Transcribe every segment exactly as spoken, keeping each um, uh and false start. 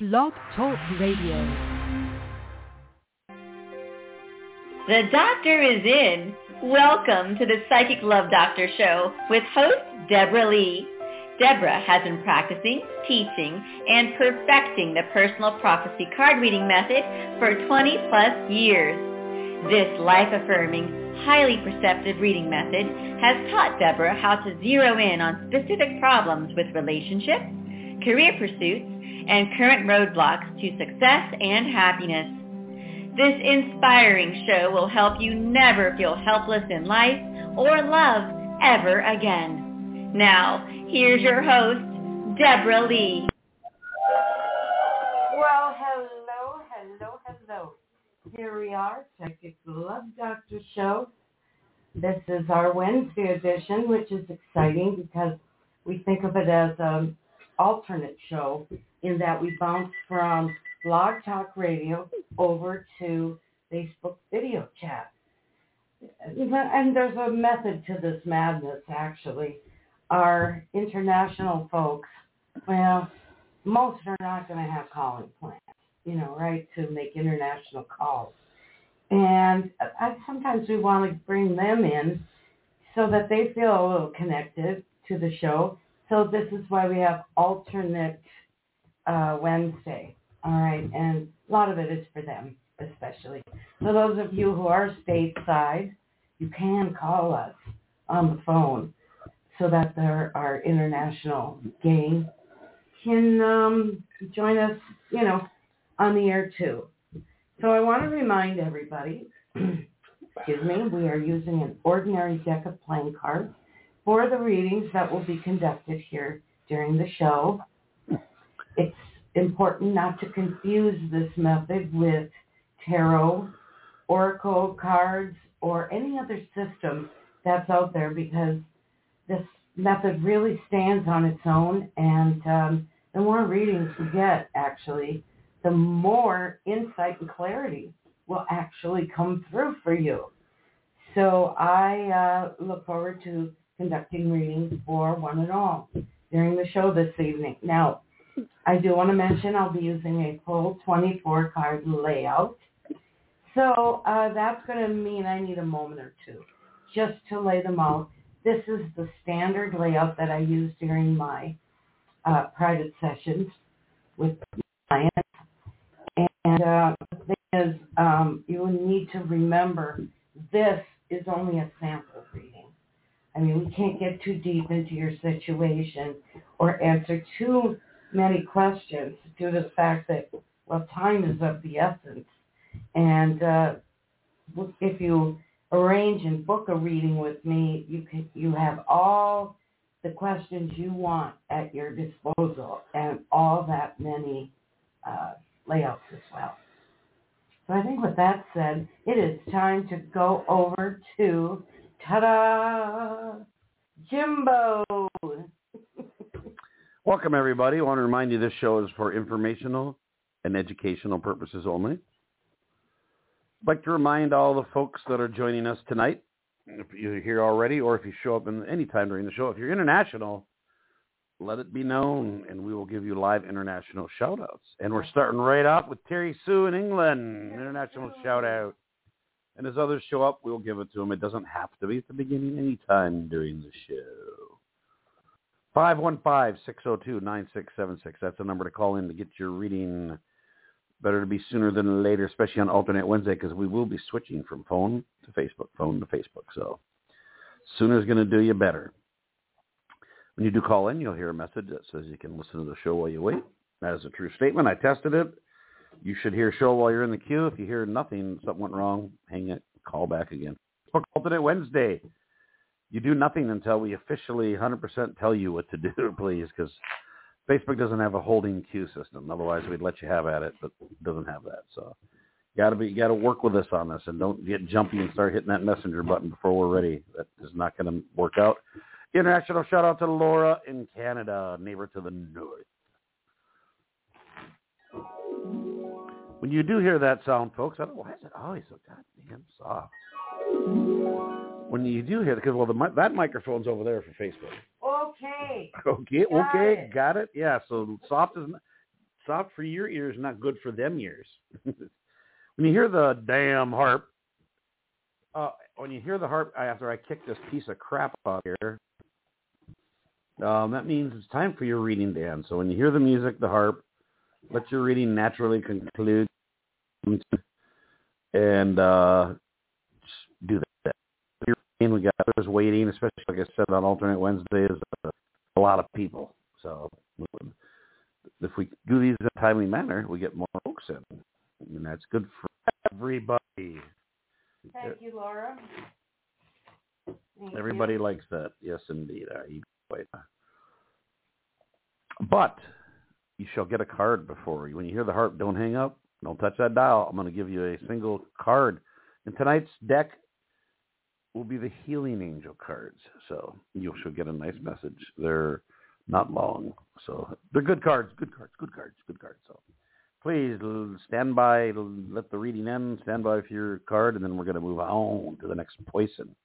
Blog Talk Radio. The doctor is in. Welcome to the Psychic Love Doctor Show with host Deborah Lee. Deborah has been practicing, teaching, and perfecting the personal prophecy card reading method for twenty plus years. This life-affirming, highly perceptive reading method has taught Deborah how to zero in on specific problems with relationships, career pursuits, and current roadblocks to success and happiness. This inspiring show will help you never feel helpless in life or love ever again. Now, here's your host, Deborah Lee. Well, hello, hello, hello. Here we are, Psychic Love Doctor Show. This is our Wednesday edition, which is exciting because we think of it as an alternate show in that we bounce from Blog Talk Radio over to Facebook video chat. And there's a method to this madness, actually. Our international folks, well, most are not going to have calling plans, you know, right, to make international calls. And I, sometimes we want to bring them in so that they feel a little connected to the show. So this is why we have alternate uh, Wednesday, all right? And a lot of it is for them, especially. For those of you who are stateside, you can call us on the phone so that there, our international gang can um, join us, you know, on the air too. So I want to remind everybody, excuse me, we are using an ordinary deck of playing cards for the readings that will be conducted here during the show. It's important not to confuse this method with tarot, oracle cards, or any other system that's out there because this method really stands on its own, and um, the more readings we get, actually, the more insight and clarity will actually come through for you. So I uh, look forward to conducting readings for one and all during the show this evening. Now, I do want to mention I'll be using a full twenty-four card layout. So uh, that's going to mean I need a moment or two just to lay them out. This is the standard layout that I use during my uh, private sessions with clients. And uh, the thing is, um, you will need to remember this is only a sample reading. I mean, we can't get too deep into your situation or answer too many questions due to the fact that, well, time is of the essence. And uh, if you arrange and book a reading with me, you can, you have all the questions you want at your disposal and all that many uh, layouts as well. So I think with that said, it is time to go over to, ta-da, Jimbo. Welcome, everybody. I want to remind you this show is for informational and educational purposes only. I'd like to remind all the folks that are joining us tonight, if you're here already or if you show up in any time during the show, if you're international, let it be known, and we will give you live international shout-outs. And we're starting right off with Terry Sue in England, international shout-out. And as others show up, we'll give it to them. It doesn't have to be at the beginning, any time during the show. five one five, six oh two, nine six seven six. That's the number to call in to get your reading. Better to be sooner than later, especially on alternate Wednesday, because we will be switching from phone to Facebook, phone to Facebook. So sooner is going to do you better. When you do call in, you'll hear a message that says you can listen to the show while you wait. That is a true statement. I tested it. You should hear a show while you're in the queue. If you hear nothing, something went wrong, hang it, call back again. For alternate Wednesday, you do nothing until we officially one hundred percent tell you what to do, please, because Facebook doesn't have a holding queue system. Otherwise, we'd let you have at it, but it doesn't have that. So you got to be, you got to work with us on this, and don't get jumpy and start hitting that messenger button before we're ready. That is not going to work out. International shout out to Laura in Canada, neighbor to the north. When you do hear that sound, folks, I don't know, why is it always so goddamn soft? When you do hear it, because well, the, that microphone's over there for Facebook. Okay. Okay, got okay, it. got it. Yeah, so soft is soft for your ears, not good for them ears. When you hear the damn harp, uh, when you hear the harp after I kick this piece of crap out here, um, that means it's time for your reading, Dan. So when you hear the music, the harp, let your reading naturally conclude, and uh, just do that. We got others waiting, especially like I said on alternate Wednesdays, uh, a lot of people. So if we do these in a timely manner, we get more folks in, and that's good for everybody. Thank you, Laura. Thank Everybody you. likes that. Yes, indeed. Uh, you wait. But you shall get a card before you. When you hear the harp, don't hang up. Don't touch that dial. I'm going to give you a single card. And tonight's deck will be the Healing Angel cards. So you shall get a nice message. They're not long. So they're good cards, good cards, good cards, good cards. So please stand by, let the reading end, stand by for your card, and then we're going to move on to the next poison.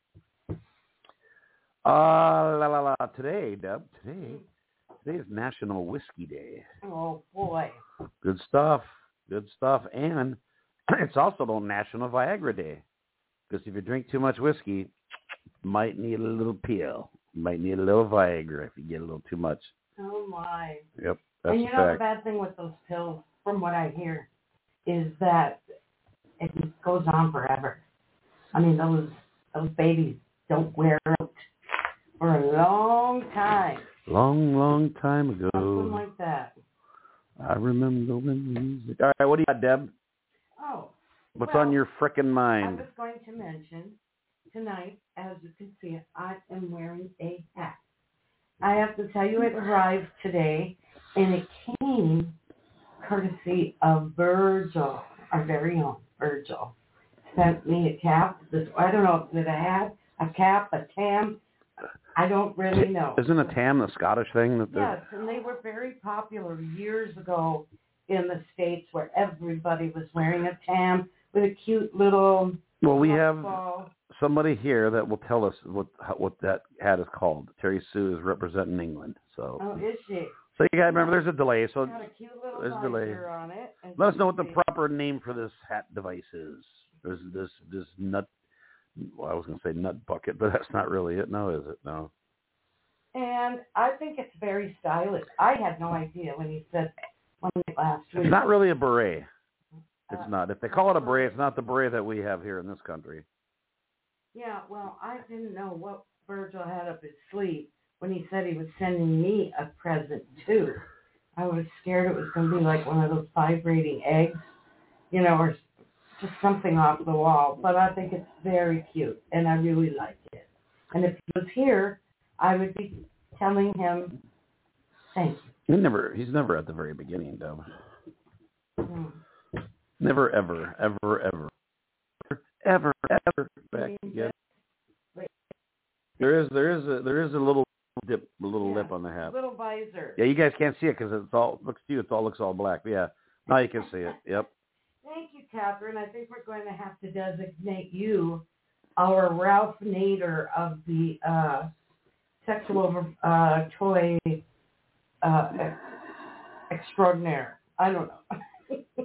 Uh, la, la, la. Today, Deb, today, today is National Whiskey Day. Oh, boy. Good stuff, good stuff. And it's also National Viagra Day. Because if you drink too much whiskey, you might need a little pill. You might need a little Viagra if you get a little too much. Oh, my. Yep, that's and you a know fact. the bad thing with those pills, from what I hear, is that it goes on forever. I mean, those those babies don't wear out for a long time. Long, long time ago. Something like that. I remember when music. All right, what do you got, Deb? Oh. What's well, on your frickin' I mind? was going to mention, tonight, as you can see, I am wearing a hat. I have to tell you, it arrived today, and it came courtesy of Virgil, our very own Virgil. Sent me a cap. This, I don't know if it's a hat, a cap, a tam. I don't really know. Isn't a tam the Scottish thing? That Yes, and they were very popular years ago in the States where everybody was wearing a tam with a cute little Well, we have ball. somebody here that will tell us what what that hat is called. Terry Sue is representing England. So, Oh, is she? so you got to remember there's a delay. So Got a cute little there's a delay. visor on it. And Let us know what the she- proper name for this hat device is. There's this this nut. Well, I was going to say nut bucket, but that's not really it. No, is it? No. And I think it's very stylish. I had no idea when he said one night last week. It's not really a beret. It's Uh, not. If they call it a beret, it's not the beret that we have here in this country. Yeah, well, I didn't know what Virgil had up his sleeve when he said he was sending me a present, too. I was scared it was going to be like one of those vibrating eggs, you know, or just something off the wall. But I think it's very cute, and I really like it. And if he was here, I would be telling him thank you. He never. He's never at the very beginning, Deb. Mm. Never, ever, ever, ever, ever, ever back again. There is, there is a, there is a little dip, a little Yeah, lip on the hat. Little visor. Yeah, you guys can't see it because it's all looks to you. It's all looks all black. But yeah, now you can see it. Yep. Thank you, Catherine. I think we're going to have to designate you our Ralph Nader of the uh, sexual uh, toy uh, extraordinaire. I don't know.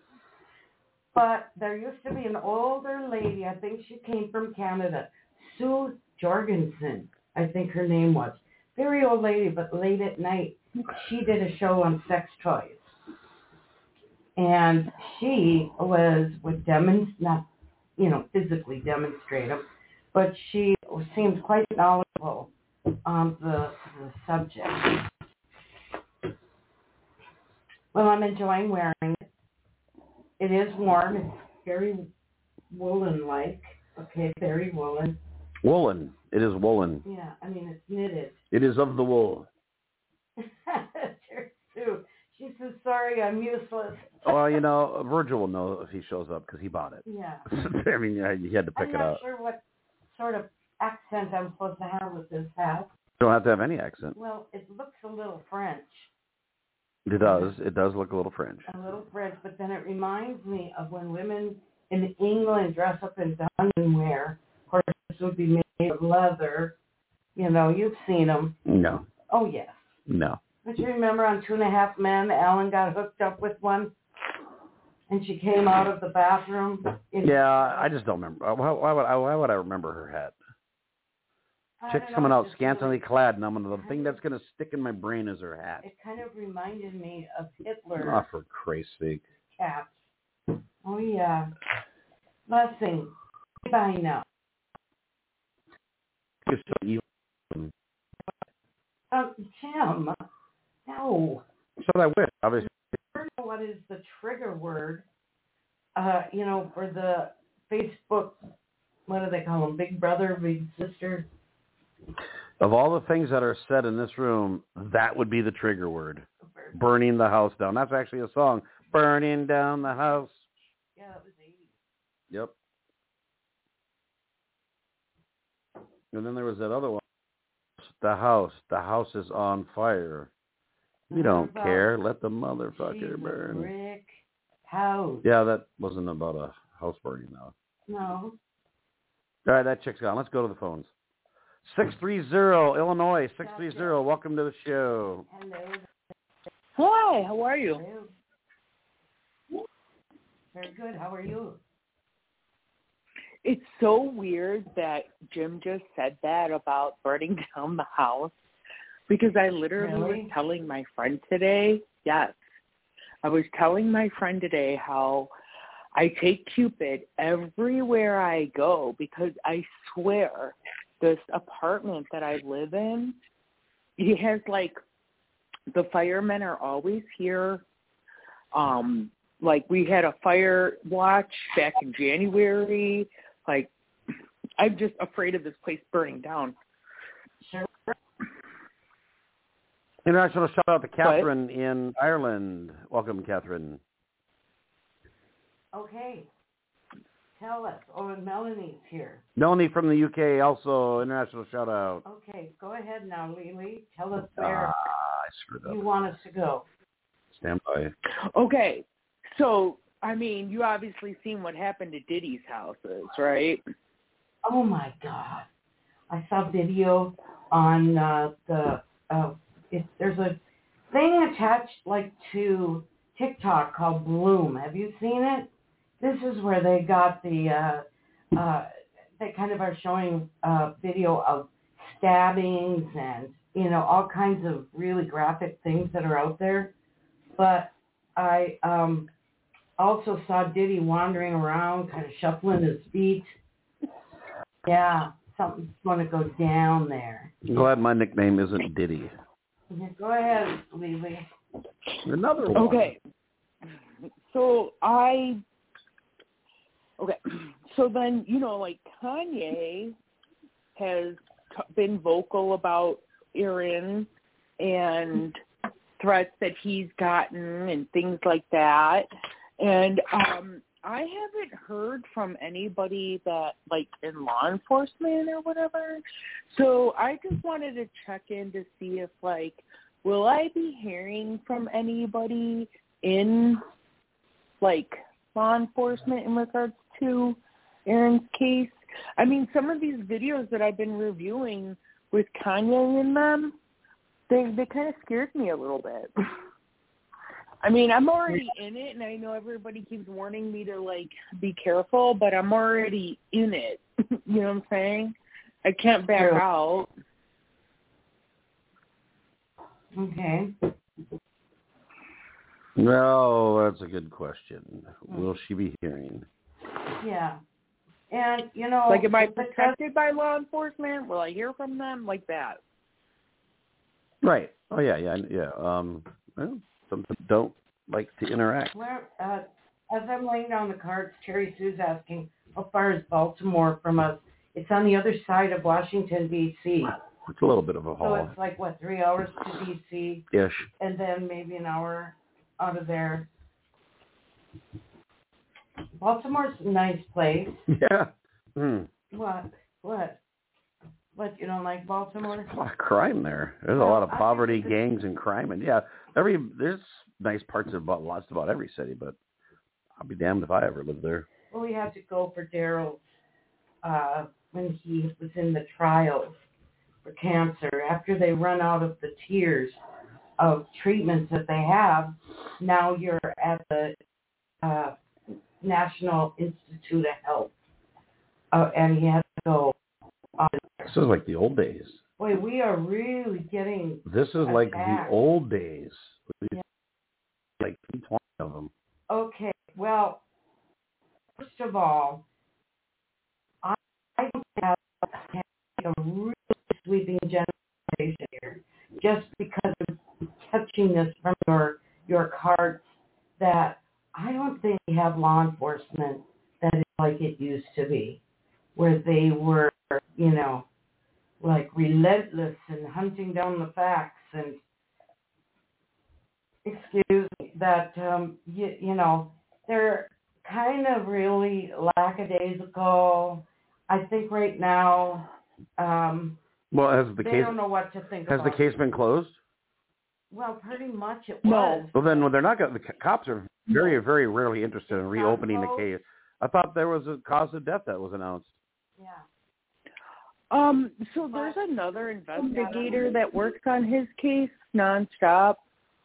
But there used to be an older lady, I think she came from Canada, Sue Jorgensen, I think her name was. Very old lady, but late at night, she did a show on sex toys. And she was, would demonstrate, not, you know, physically demonstrate them, but she seemed quite knowledgeable on the, the subject. Well, I'm enjoying wearing it. It is warm. It's very woolen-like. Okay, very woolen. Woolen. It is woolen. Yeah, I mean, it's knitted. It is of the wool. Sue, she says, sorry, I'm useless. Well, you know, Virgil will know if he shows up because he bought it. Yeah. I mean, yeah, he had to pick I'm it not up. sure what sort of accent I'm supposed to have with this hat. You don't have to have any accent. Well, it looks a little French. It does. It does look a little French. A little French, but then it reminds me of when women in England dress up in dungeon wear. Of course, this would be made of leather. You know, you've seen them. No. Oh, yes. No. Don't you remember on Two and a Half Men, Ellen got hooked up with one, and she came out of the bathroom? In Yeah, I just don't remember. Why, why, would, I, why would I remember her hat? Chick's coming out scantily clad, and I'm gonna, the thing that's going to stick in my brain is her hat. It kind of reminded me of Hitler. Oh, for Christ's sake. Cats. Oh, yeah. Blessing. Bye now. You're so evil. Um, Tim. No. So I wish, obviously. What is the trigger word, uh, you know, for the Facebook, what do they call them, Big Brother, Big Sister? Of all the things that are said in this room, that would be the trigger word. Burning the house down. That's actually a song. Burning down the house. Yeah, that was eighties. Yep. And then there was that other one. The house. The house is on fire. We don't care. Let the motherfucker burn. Brick house. Yeah, that wasn't about a house burning, though. No. All right, that chick's gone. Let's go to the phones. six three zero, Illinois, six three zero. Welcome to the show. Hello. Hi, how are you? Hello. Very good. How are you? It's so weird that Jim just said that about burning down the house, because I literally Really? was telling my friend today, yes, I was telling my friend today how I take Cupid everywhere I go, because I swear this apartment that I live in, he has like, the firemen are always here. Um, like we had a fire watch back in January. Like, I'm just afraid of this place burning down. Sure. International shout out to Catherine what? in Ireland. Welcome, Catherine. Okay. Tell us. Oh, and Melanie's here. Melanie from the U K, also international shout out. Okay, go ahead now, Lily. Tell us where ah, I screwed up. you want us to go. Stand by. Okay, so, I mean, you obviously seen what happened to Diddy's houses, right? Oh, my God. I saw video on uh, the, uh, if there's a thing attached, like, to TikTok called Bloom. Have you seen it? This is where they got the, uh, uh, they kind of are showing uh, video of stabbings and, you know, all kinds of really graphic things that are out there. But I um, also saw Diddy wandering around, kind of shuffling his feet. Yeah, something's going to go down there. I'm glad my nickname isn't Diddy. Yeah, go ahead, Lily. Another one. Okay. So I... Okay, so then, you know, like Kanye has t- been vocal about Aaron and threats that he's gotten and things like that. And um, I haven't heard from anybody that, like, in law enforcement or whatever. So I just wanted to check in to see if, like, will I be hearing from anybody in, like, law enforcement in regards to Aaron's case? I mean, some of these videos that I've been reviewing with Kanye in them, they they kind of scared me a little bit. I mean, I'm already in it, and I know everybody keeps warning me to, like, be careful, but I'm already in it. You know what I'm saying? I can't back True. out. Okay. No, that's a good question. Will she be hearing? Yeah. And, you know... Like, am I protected by law enforcement? Will I hear from them? Like that. Right. Oh, yeah, yeah, yeah. Um, well, some people don't like to interact. Where, uh, as I'm laying down the cards, Terry Sue's asking, how far is Baltimore from us? It's on the other side of Washington, D C It's a little bit of a So haul. it's like, what, three hours to D C? Ish. And then maybe an hour out of there. Baltimore's a nice place. Yeah. Hmm. What? What? What, you don't like Baltimore? There's a lot of crime there. There's a Well, lot of I poverty, think gangs, and crime. And, yeah, every there's nice parts about lots about every city, but I'll be damned if I ever live there. Well, we have to go for Daryl uh, when he was in the trials for cancer. After they run out of the tears, of treatments that they have. Now you're at the uh, National Institute of Health, uh, and he has to go on. This is like the old days. Boy, we are really getting This is like attacked. the old days. Yeah. Like twenty of them. Okay, well, first of all, I I don't have a really sweeping generalization here, just because of touching this from your your cards, that I don't think we have law enforcement that is like it used to be, where they were, you know, like relentless and hunting down the facts and, excuse me, that, um, you, you know, they're kind of really lackadaisical. I think right now, um, Well, has the they case don't know what to think has about. the case been closed? Well, pretty much it No. was. Well, then well, they're not going. The cops are very, very rarely interested in It's not reopening the closed. case. I thought there was a cause of death that was announced. Yeah. Um, so there's another investigator that works on his case nonstop.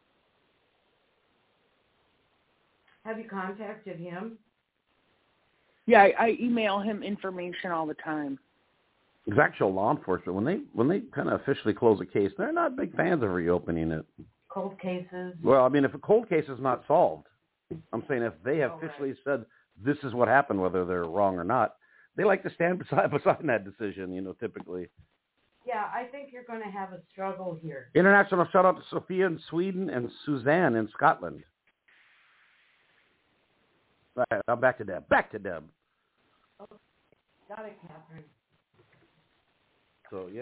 Have you contacted him? Yeah, I, I email him information all the time. It's actual law enforcement when they when they kind of officially close a case, they're not big fans of reopening it. Cold cases? Well, I mean, if a cold case is not solved, I'm saying if they have Oh, officially said this is what happened, whether they're wrong or not, they like to stand beside beside that decision. You know, typically. Yeah, I think you're going to have a struggle here. International shout out to Sophia in Sweden and Suzanne in Scotland. All right, now back to Deb. Back to Deb. Got it, Catherine. So yeah.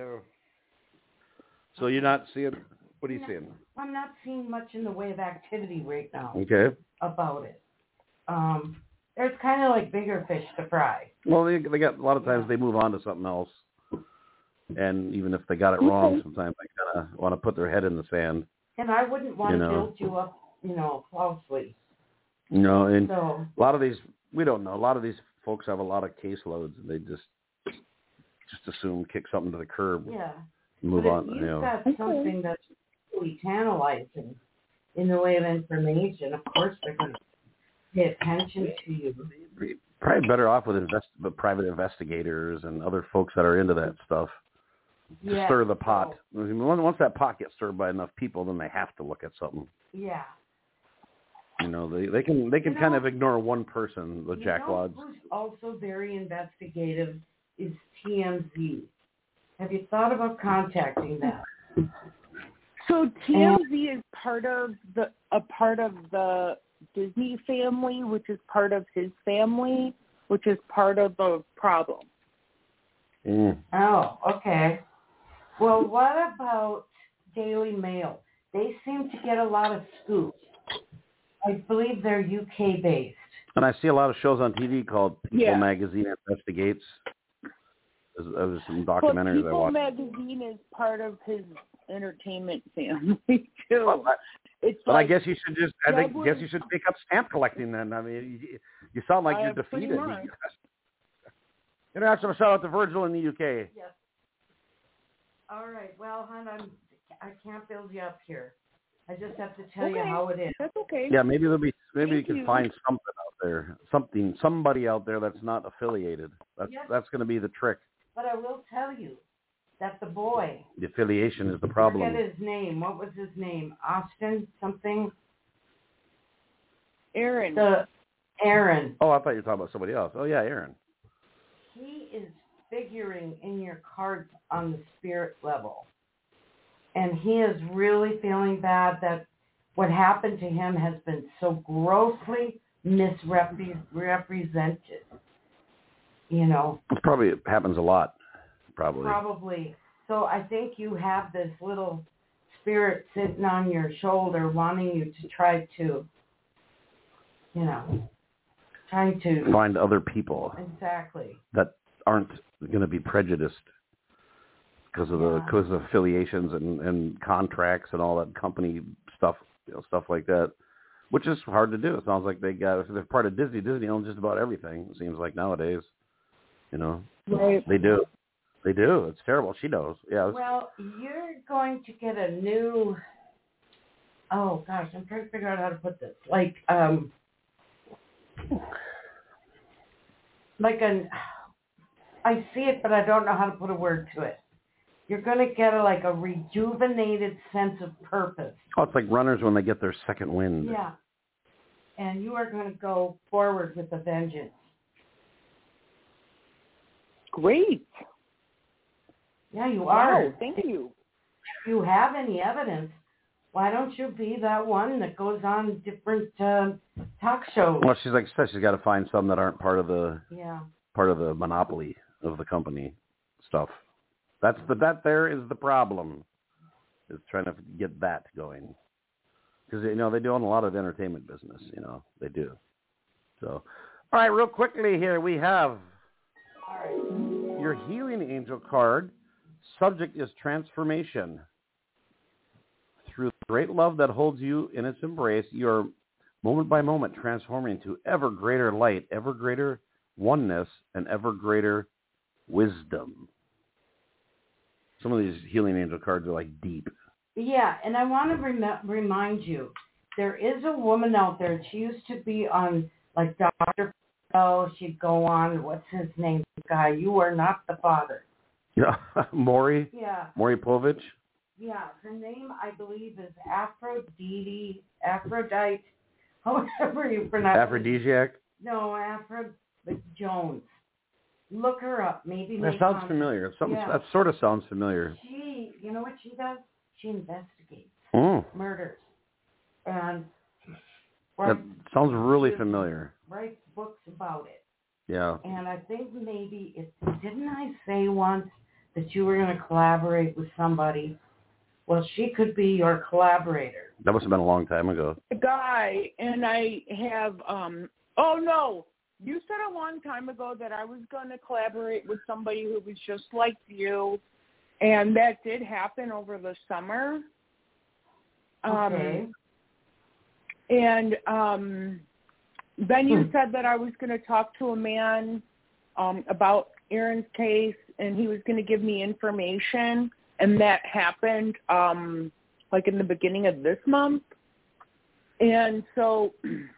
So you're not seeing. What are you No. seeing? I'm not seeing much in the way of activity right now Okay. about it. Um, there's kind of like bigger fish to fry. Well, they they got a lot of times Yeah. they move on to something else, and even if they got it wrong, sometimes they kind of want to put their head in the sand. And I wouldn't want You to know. build you up, you know, falsely. You know, and So, a lot of these we don't know. A lot of these folks have a lot of caseloads, and they just just assume kick something to the curb, yeah. move but on. if You you've know. got something that's really tantalizing in the way of information, of course they're going to pay attention to you. Probably better off with invest, with private investigators and other folks that are into that stuff to Yeah, stir the pot. so, I mean, once once that pot gets stirred by enough people, then they have to look at something. yeah. You know, they they can they can You kind know- of ignore one person, the You jackwads. know who's also very investigative is T M Z. Have you thought about contacting them? So T M Z is part of the a part of the Disney family, which is part of his family, which is part of the problem. Mm. Oh, okay. Well, what about Daily Mail? They seem to get a lot of scoops. I believe they're U K based. And I see a lot of shows on T V called People Yeah. Magazine Investigates. There's, there's some But documentaries I People watched. Magazine is part of his entertainment family too. Well, I- It's But like, I guess you should just. I think, Deb guess was- you should take up stamp collecting then. I mean, you, you sound like I you're have pretty defeated. much. International shout out to Virgil in the U K. Yes. All right. Well, hon, I'm, I can't build you up here. I just have to tell you Okay. how it is. That's okay. Yeah, maybe there'll be. Maybe Thank you can you. find something out there, something, somebody out there that's not affiliated. That's Yes. that's going to be the trick. But I will tell you that the boy, The affiliation is the forget problem. his name. What was his name? Austin something? Aaron. The Aaron. Oh, I thought you were talking about somebody else. Oh yeah, Aaron. He is figuring in your cards on the spirit level. And he is really feeling bad that what happened to him has been so grossly misrepresented. You know, It probably happens a lot. Probably. probably. So I think you have this little spirit sitting on your shoulder wanting you to try to, you know, trying to. Find other people Exactly. that aren't going to be prejudiced because of the Yeah. because of affiliations and, and contracts and all that company stuff, you know, stuff like that, which is hard to do. It sounds like they got if they're part of Disney. Disney owns just about everything. It seems like nowadays, you know, Right. they do, they do. It's terrible. She knows. Yeah. It's, Well, you're going to get a new oh gosh, I'm trying to figure out how to put this. Like, um, like an, I see it, but I don't know how to put a word to it. You're going to get a, like a rejuvenated sense of purpose. Oh, it's like runners when they get their second wind. Yeah. And you are going to go forward with a vengeance. Great. Yeah, you are. Wow, thank you. If you have any evidence, why don't you be that one that goes on different uh, talk shows? Well, she's like I said, she's got to find some that aren't part of the yeah. part of the monopoly of the company stuff. That's the that there is the problem. Is trying to get that going. Because, you know, they do own a lot of entertainment business, you know, they do. So, all right, real quickly here, we have your Healing Angel card. Subject is transformation. Through the great love that holds you in its embrace, you are moment by moment transforming into ever greater light, ever greater oneness, and ever greater wisdom. Some of these Healing Angel cards are like deep. Yeah, and I want to rem- remind you, there is a woman out there. She used to be on, like, Doctor Oh, she'd go on, what's his name, guy? You are not the father. Yeah, Maury? Yeah. Maury Povich? Yeah, her name, I believe, is Aphrodite, Aphrodite, however you pronounce it. Aphrodisiac? No, Aphrodite Jones. Look her up. Maybe That sounds contact. familiar. Something yeah. That sort of sounds familiar. She, you know what she does? She investigates mm. murders. And that sounds really familiar. Writes books about it. Yeah. And I think maybe, it, didn't I say once that you were going to collaborate with somebody? Well, she could be your collaborator. That must have been a long time ago. A guy, and I have, um, oh no, you said a long time ago that I was going to collaborate with somebody who was just like you, and that did happen over the summer. Okay. Um, and um, then you hmm. said that I was going to talk to a man um, about Aaron's case, and he was going to give me information, and that happened um, like in the beginning of this month. And so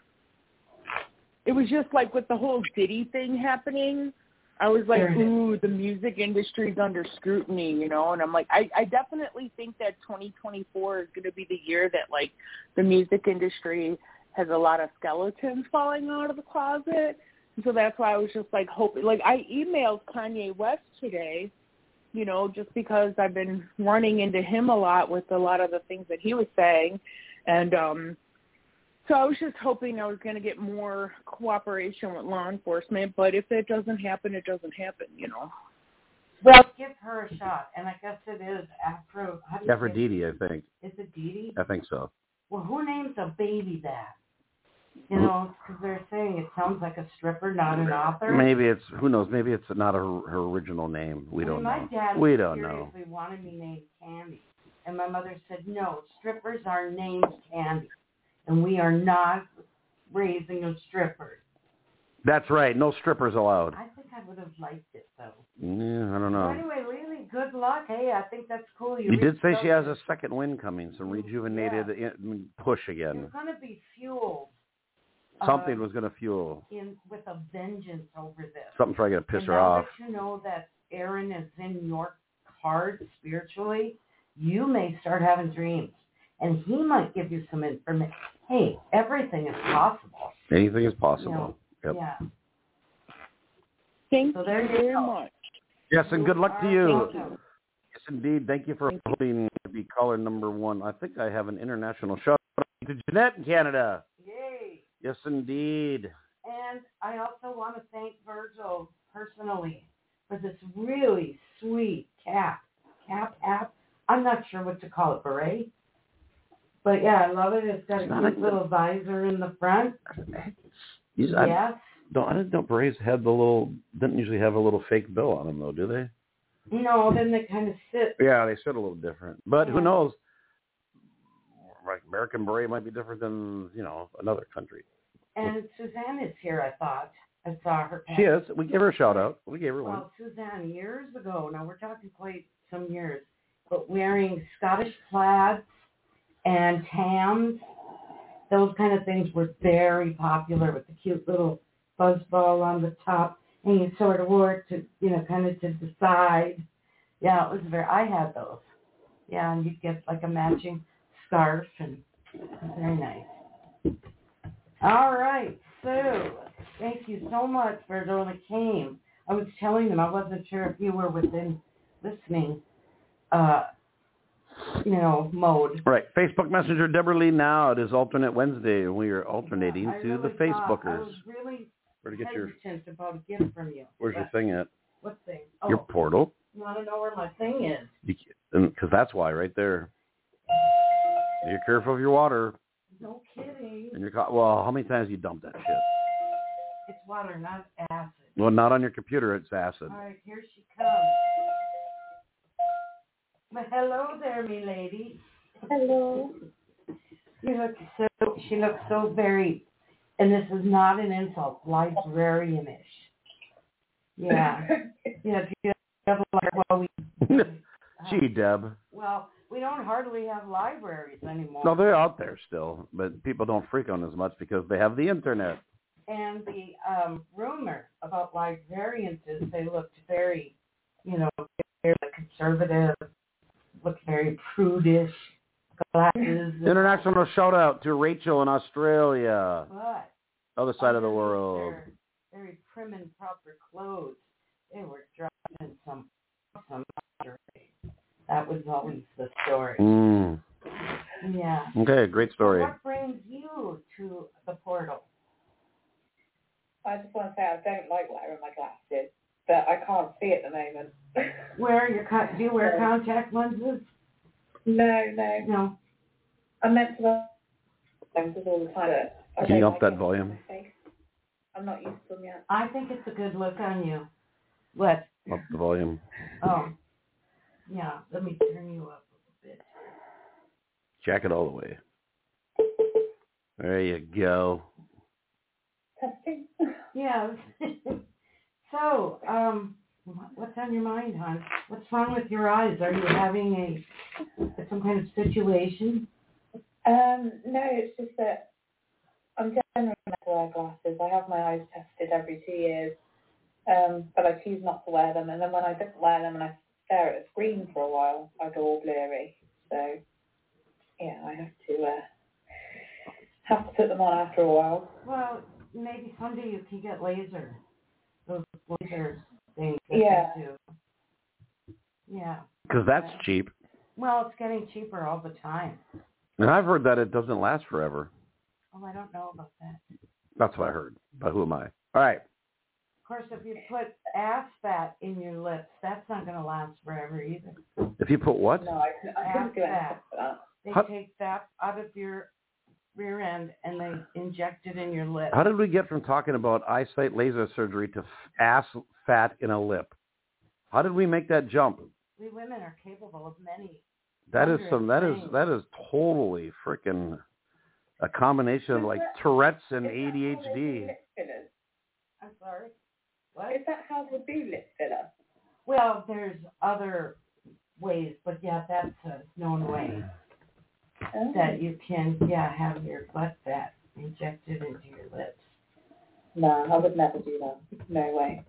it was just like with the whole Diddy thing happening, I was like, ooh, the music industry's under scrutiny, you know, and I'm like, I, I definitely think that twenty twenty-four is going to be the year that, like, the music industry has a lot of skeletons falling out of the closet. And so that's why I was just, like, hoping, like, I emailed Kanye West today, you know, just because I've been running into him a lot with a lot of the things that he was saying. And um, so I was just hoping I was going to get more cooperation with law enforcement, but if it doesn't happen, it doesn't happen, you know. Well, give her a shot, and I guess it is Afro. Aphrodite, I think. Is it Didi? I think so. Well, who names a baby that? You know, because they're saying it sounds like a stripper, not an author. Maybe it's, who knows, maybe it's not her, her original name. We I mean, don't my know. dad we don't know. seriously wanted me named Candy, and my mother said, no, strippers are named Candy, and we are not raising a stripper. That's right. No strippers allowed. I think I would have liked it, though. Yeah, I don't know. Well, anyway, really, good luck. Hey, I think that's cool. You, you did say she has a second wind coming, some rejuvenated yeah. push again. It's going to be fueled. Something uh, was going to fuel. In, with a vengeance over this. Something's probably going to piss and her now off. that you know that Aaron is in your card spiritually, you may start having dreams. And he might give you some information. Hey, everything is possible. Anything is possible. You know, yep. Yeah. Thank so you there very you go. much. Yes, and good luck to you. Thank you. Yes, indeed. Thank you for holding to be caller number one. I think I have an international shout out to Jeanette in Canada. Yay. Yes, indeed. And I also want to thank Virgil personally for this really sweet cap, cap app. I'm not sure what to call it, beret. But yeah, I love it. It's got it's a cute little visor in the front. Yes. I don't, I didn't know berets had the little, didn't usually have a little fake bill on them, though, do they? No, then they kind of sit. Yeah, they sit a little different. But yeah. who knows? Like American beret might be different than, you know, another country. And Suzanne is here, I thought. I saw her. She is. We gave her a shout out. We gave her one. Well, Suzanne, years ago, now we're talking quite some years, but wearing Scottish plaids and Tams. Those kind of things were very popular with the cute little buzzball on the top, and you sort of wore it to, you know, kind of to the side. Yeah, it was very, I had those. Yeah, and you'd get like a matching scarf, and very nice. All right, so thank you so much for those that came. I was telling them I wasn't sure if you were within listening, uh, you know, mode. Right. Facebook Messenger, Deborah Lee now. It is alternate Wednesday, and we are alternating yeah, to really the Facebookers. I was really Where to get your, hesitant about a gift from you. where's but, your thing at? What thing? Oh, Your portal. you want to know where my thing is? Because that's why, right there. Be careful of your water. No kidding. And your co- well, how many times have you dumped that shit? It's water, not acid. Well, not on your computer. It's acid. All right, here she comes. Well, hello there, me lady. Hello. You look so. She looks so very, and this is not an insult, librarianish. Yeah. Yeah. Do you have like well we? Gee, Deb. Well, we don't hardly have libraries anymore. No, they're out there still, but people don't freak on as much because they have the internet. And the um, rumor about librarians is they looked very, you know, very conservative, looked very prudish, glasses. International shout out to Rachel in Australia, But other side of the world. their very prim and proper clothes, they were dressed in some some lingerie. That was always the story. Mm. Yeah. Okay, great story. So what brings you to the portal? I just want to say I don't like wearing my glasses, but I can't see at the moment. Where your con- do you wear contact lenses? No, no. No. I'm meant to wear lenses all the time. But I Can you don't up like that it volume? on my face. I'm not used to them yet. I think it's a good look on you. What? Up the volume. Oh. Yeah, let me turn you up a bit. Jack it all the way. There you go. Testing. Yeah. So, um, what's on your mind, hon? What's wrong with your eyes? Are you having a some kind of situation? Um, no, it's just that I'm generally not to wear glasses. I have my eyes tested every two years, um, but I choose not to wear them. And then when I don't wear them and I stare at a screen for a while, I go all blurry. So, yeah, I have to uh, have to put them on after a while. Well, maybe someday you can get laser. Those laser things that Yeah. they do. Yeah. Because that's cheap. Well, it's getting cheaper all the time. And I've heard that it doesn't last forever. Oh, I don't know about that. That's what I heard. But who am I? All right. Of course, if you put ass fat in your lips, that's not going to last forever either. If you put what? No, I, I couldn't do anything for that. They How- take that out of your rear end and they inject it in your lip. How did we get from talking about eyesight laser surgery to f- ass fat in a lip? How did we make that jump? We women are capable of many. That is Wondrous some. That is things. that is totally freaking a combination of like Tourette's and Is that A D H how they do D. lip fillers? I'm sorry? What? Is that how they do lip filler? Well, there's other ways, but yeah, that's a known way Oh. that you can, yeah, have your butt fat injected into your lips. No, I would never do that. No way.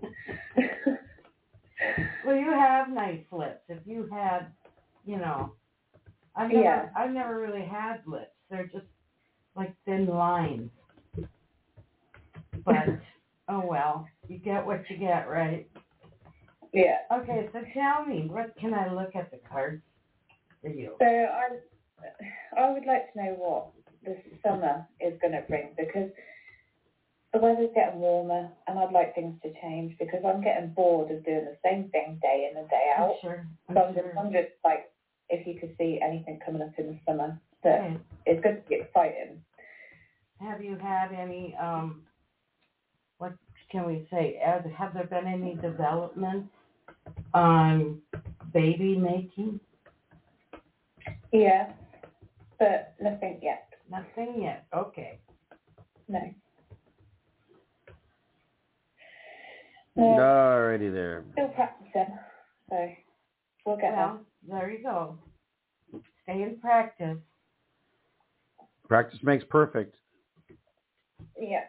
Well, you have nice lips. If you had, you know, I've never, Yeah. I've never really had lips. They're just like thin lines. But oh well, you get what you get, right? Yeah. Okay, so tell me, what can I look at the cards for you? So I, I would like to know what the summer is going to bring, because the weather's getting warmer and I'd like things to change, because I'm getting bored of doing the same thing day in and day I'm out. sure. I'm So I'm just, sure. I'm just like, if you could see anything coming up in the summer, that Okay. it's going to be exciting. Have you had any, um, what can we say, have, have there been any developments on baby making? Yeah, but nothing yet. Nothing yet. Okay. No. No, Alrighty there. still practicing, so we'll get Well, there you go. Stay in practice. Practice makes perfect. Yeah.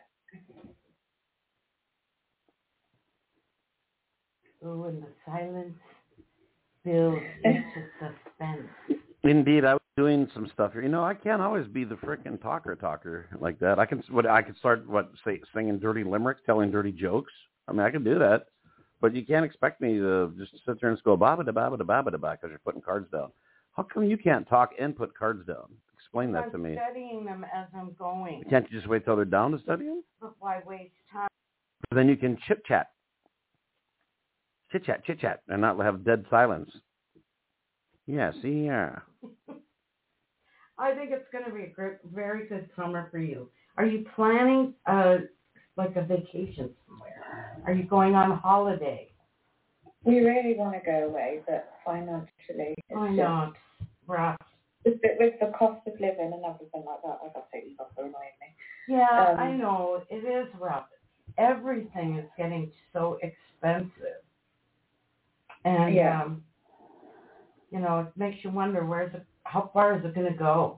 Oh, and the silence builds into suspense. Indeed, I was doing some stuff here. You know, I can't always be the frickin' talker talker like that. I can what I could start what say singing dirty limericks, telling dirty jokes. I mean, I can do that, but you can't expect me to just sit there and just go ba da ba da ba da ba because you're putting cards down. How come you can't talk and put cards down? Explain that I'm to me. I'm studying them as I'm going. Can't you just wait till they're down to study them? But why waste time? Then you can chit chat, chit chat, chit chat, and not have dead silence. Yeah, see, yeah. I think it's going to be a great, very good summer for you. Are you planning uh, like a vacation somewhere? Are you going on holiday? We really want to go away, but financially, it's I know, it's rough. With the, with the cost of living and everything like that, like I say, it's also annoying me. Yeah, Um, I know. It is rough. Everything is getting so expensive. And, Yeah. um, you know, it makes you wonder, where's it, how far is it going to go?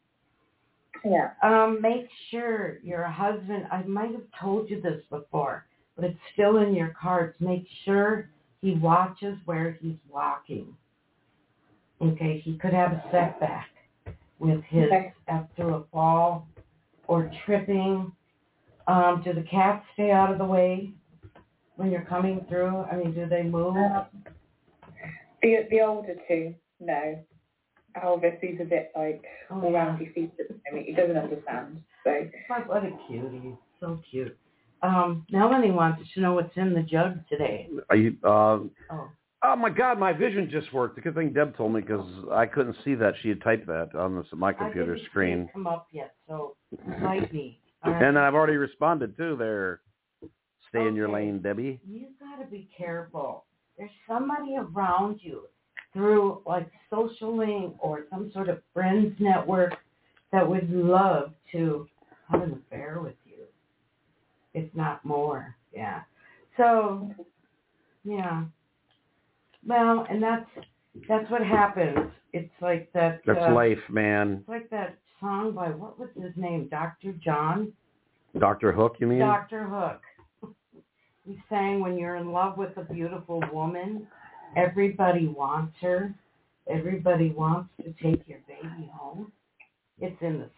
Yeah. Um, make sure your husband, I might have told you this before, but it's still in your cards. Make sure he watches where he's walking. Okay, he could have a setback with his Okay. after a fall or tripping. Um, do the cats stay out of the way when you're coming through? I mean, do they move? Um, the the older two, no. Elvis, he's a bit like Oh, all yeah. around his feet at the moment. He doesn't understand. So But what a cutie. So cute. Um, Melanie wants to know what's in the jug today. Are you? Uh, Oh. oh my God, my vision just worked. The good thing Deb told me because I couldn't see that she had typed that on this, my computer I didn't screen. see it come up yet, so might be. All right. And I've already responded too. There, stay in your Okay. lane, Debbie. You got to be careful. There's somebody around you through like social link or some sort of friends network that would love to have an affair with you, if not more. Yeah. So, yeah. Well, and that's that's what happens. It's like that. That's uh, life, man. It's like that song by, what was his name? Doctor John? Doctor Hook, you mean? Doctor Hook. He sang, when you're in love with a beautiful woman, everybody wants her. Everybody wants to take your baby home. It's in the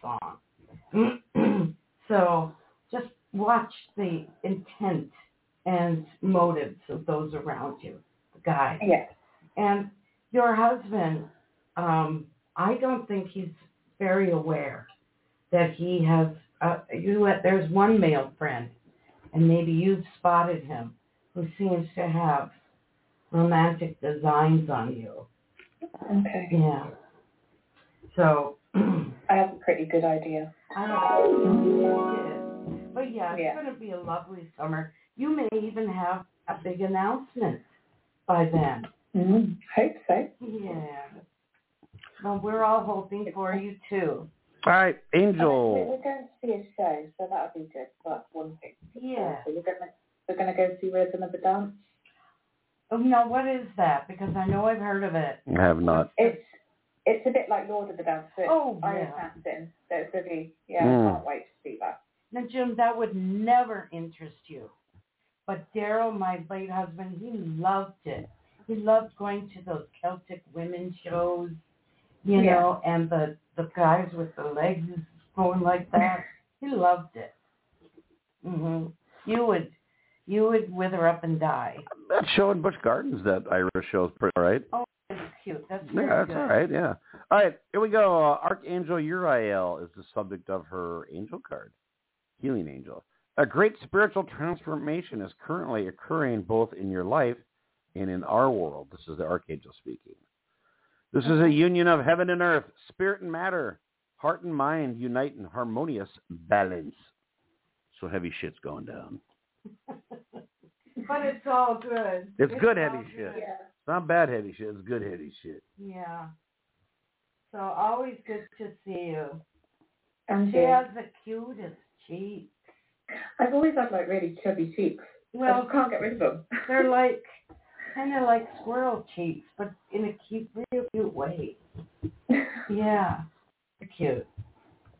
song. So just watch the intent and motives of those around you, the guy. yeah. And your husband, um, I don't think he's very aware that he has, uh, you. There's one male friend, and maybe you've spotted him, who seems to have romantic designs on you. Okay. Yeah. So, I have a pretty good idea. I don't know. But yeah, it's Yeah. going to be a lovely summer. You may even have a big announcement by then. Mm-hmm. Hope so. Yeah. Well, we're all hoping for you too. All right, Oh, Angel. we're going to see a show, so that'll be good. So that's one thing. Yeah. So we're going to we're going to go see Rhythm of the Dance. Oh, no, what is that? Because I know I've heard of it. I have not. It's it's a bit like Lord of the Dance, but Oh, Irish yeah. dancing. So it's really, yeah, Mm. I can't wait to see that. Now, Jim, that would never interest you. But Daryl, my late husband, he loved it. He loved going to those Celtic women shows, you Yeah. know, and the, the guys with the legs going like that. He loved it. Mhm. You would, you would wither up and die. That show in Busch Gardens, that Irish show is pretty all right. Oh, it's cute. That's very Yeah, that's good. all right, yeah. All right, here we go. Uh, Archangel Uriel is the subject of her angel card, Healing Angel. A great spiritual transformation is currently occurring both in your life and in our world. This is the Archangel speaking. This is a union of heaven and earth, spirit and matter, heart and mind unite in harmonious balance. So heavy shit's going down. But it's all good. It's good all heavy shit. Yeah. It's not bad heavy shit. It's good heavy shit. Yeah. So always good to see you. And She yeah. has the cutest cheeks. I've always had like really chubby cheeks. I Well, just can't get rid of them. they're like kind of like squirrel cheeks, but in a cute, real cute way. Yeah, they're cute.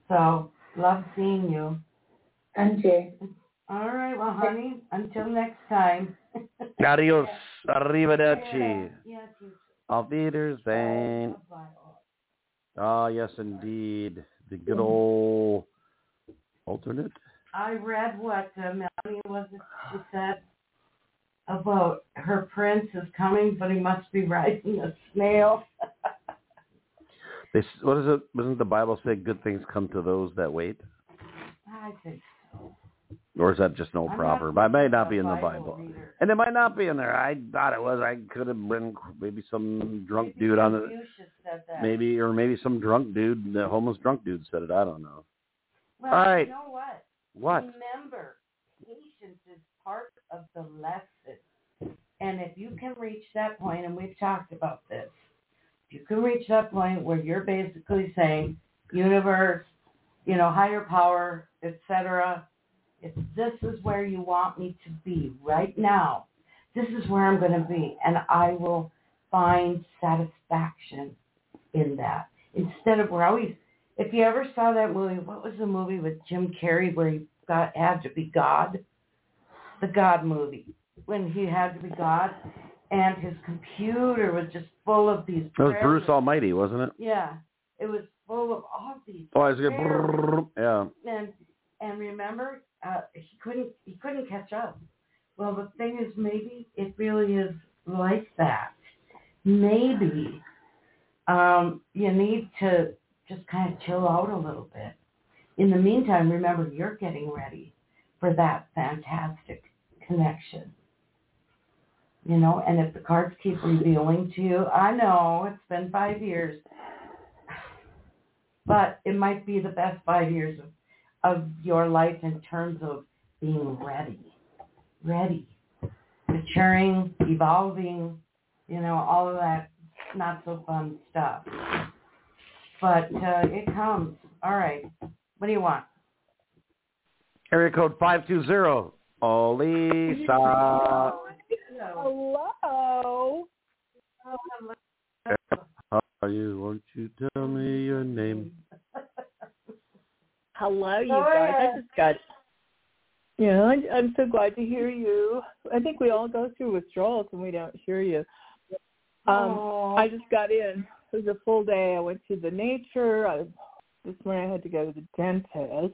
So, love seeing you. And you. All right, well, honey, until next time. Adios. Arrivederci. Yes, you. Auf Wiedersehen. Ah, yes, indeed. The good old alternate. I read what uh, Melanie was it she said about her prince is coming, but he must be riding a snail. They, what is it? Doesn't the Bible say good things come to those that wait? I think so. Or is that just no I'm proper? not It may not be in the Bible Bible. reader. And it might not be in there. I thought it was. I could have been maybe some drunk Maybe dude on the... Confucius said that. Maybe, or maybe some drunk dude, the homeless drunk dude said it. I don't know. Well, All right. you know what? What? Remember, patience is part of the lesson. And if you can reach that point, and we've talked about this, if you can reach that point where you're basically saying, universe, you know, higher power, et cetera, if this is where you want me to be right now, this is where I'm going to be, and I will find satisfaction in that. Instead of, we're always, if you ever saw that movie, what was the movie with Jim Carrey where he got had to be God? The God movie, when he had to be God, and his computer was just full of these That was prayers. Bruce Almighty, wasn't it? Yeah, it was full of all these Oh, I was good. prayers. Yeah. And and remember, uh, he couldn't he couldn't catch up. Well, the thing is, maybe it really is like that. Maybe um, you need to just kind of chill out a little bit. In the meantime, remember, you're getting ready for that fantastic connection. You know, and if the cards keep revealing to you, I know it's been five years, but it might be the best five years of, of your life in terms of being ready, ready, maturing, evolving, you know, all of that not so fun stuff. But uh, it comes. All right. What do you want? Area code five two zero. Olisa. Hello. How are you? Won't you tell me your name? Hello, you Go guys. ahead. I just got. Yeah, I, I'm so glad to hear you. I think we all go through withdrawals when we don't hear you. Um, Oh. I just got in. It was a full day. I went to the nature. I, this morning I had to go to the dentist.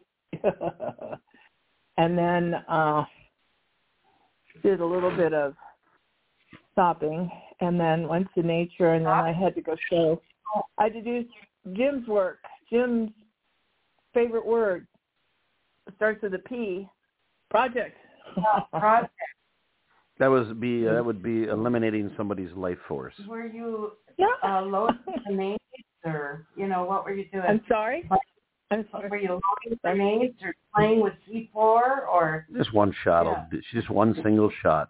And then uh, did a little bit of shopping, and then went to nature, and then I had to go show. I had to do Jim's work. Jim's favorite word starts with a P. Project. Project. That was be uh, that would be eliminating somebody's life force. Were you Yeah. uh, loading grenades, or, you know, what were you doing? I'm sorry. I'm sorry. Were you loading grenades or playing with C four, or? Just one shot. Yeah. will Just one single shot.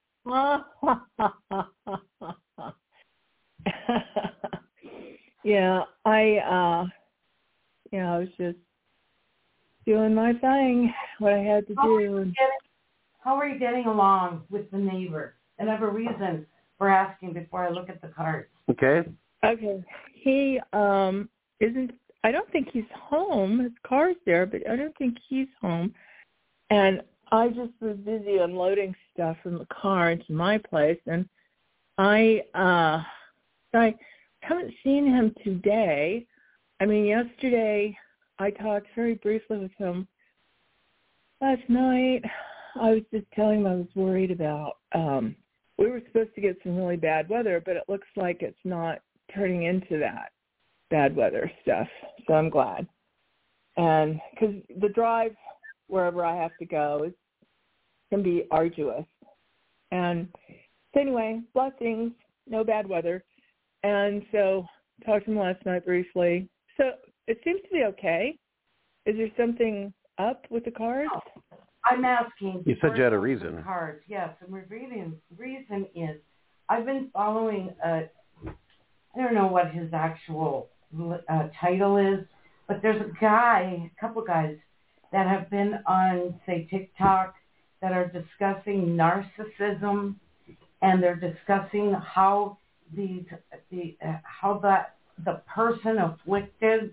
Yeah, I uh yeah, I was just doing my thing, what I had to How were do. you getting, how are you getting along with the neighbor? And I have a reason for asking before I look at the cards. Okay. Okay. He um isn't I don't think he's home. His car's there, but I don't think he's home. And I just was busy unloading stuff from the car into my place, and I uh I haven't seen him today. I mean, yesterday I talked very briefly with him. Last night I was just telling him I was worried about um we were supposed to get some really bad weather, but it looks like it's not turning into that bad weather stuff. So I'm glad. And because the drive wherever I have to go is can be arduous. And so anyway, blessings, no bad weather. And so talked to him last night briefly. So it seems to be okay. Is there something up with the cards? No, I'm asking. You said you had a for reason. Cards, yes. And the reason, reason is I've been following a, I don't know what his actual uh, title is, but there's a guy, a couple guys that have been on, say, TikTok that are discussing narcissism, and they're discussing how these, the uh, how that the person afflicted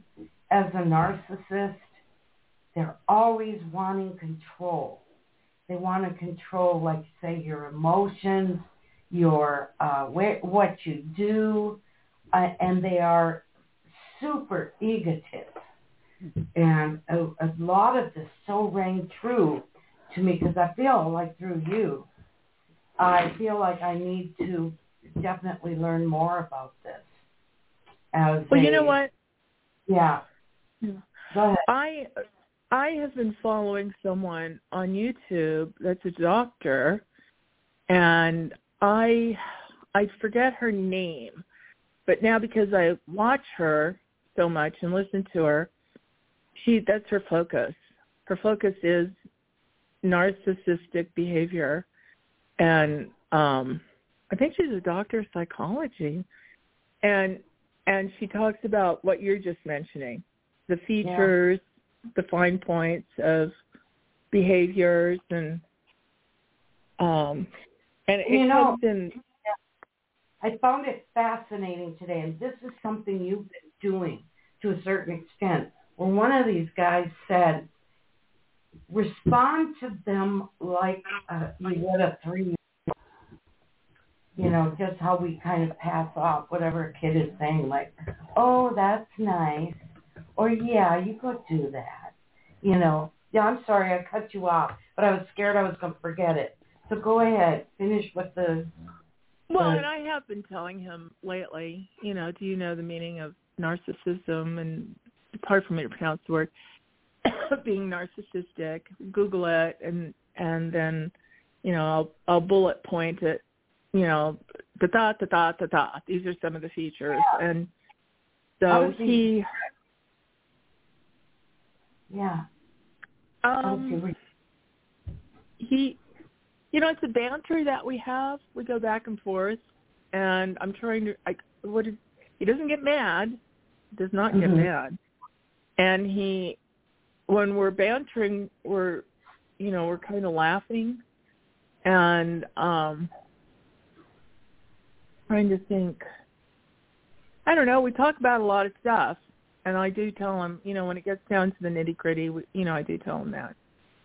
as a narcissist, they're always wanting control. They want to control, like, say, your emotions, your uh, wh- what you do, uh, and they are super egotists. And a, a lot of this so rang true to me because I feel like through you, I feel like I need to definitely learn more about this. As well, a, you know what? Yeah. Go ahead. I I have been following someone on YouTube that's a doctor, and I I forget her name, but now because I watch her so much and listen to her, she that's her focus. Her focus is narcissistic behavior, and um, I think she's a doctor of psychology, and and she talks about what you're just mentioning, the features, yeah. the fine points of behaviors, and um, and it you know, comes in. I found it fascinating today, and this is something you've been doing to a certain extent. When one of these guys said, respond to them like uh, you would a three-year-old. You know, just how we kind of pass off whatever a kid is saying, like, oh, that's nice, or yeah, you could do that. You know, yeah, I'm sorry I cut you off, but I was scared I was going to forget it. So go ahead, finish with the... Well, the, and I have been telling him lately, you know, do you know the meaning of narcissism? And it's hard for me to pronounce the word. Being narcissistic, Google it, and and then, you know, I'll I'll bullet point it. You know, da da da da da da. These are some of the features, yeah. and so he, yeah, um, he, you know, it's a banter that we have. We go back and forth, and I'm trying to. I what is, he doesn't get mad, does not get mm-hmm. mad, and he, when we're bantering, we're, you know, we're kind of laughing, and um. Trying to think. I don't know. We talk about a lot of stuff, and I do tell him, you know, when it gets down to the nitty gritty, you know, I do tell him that.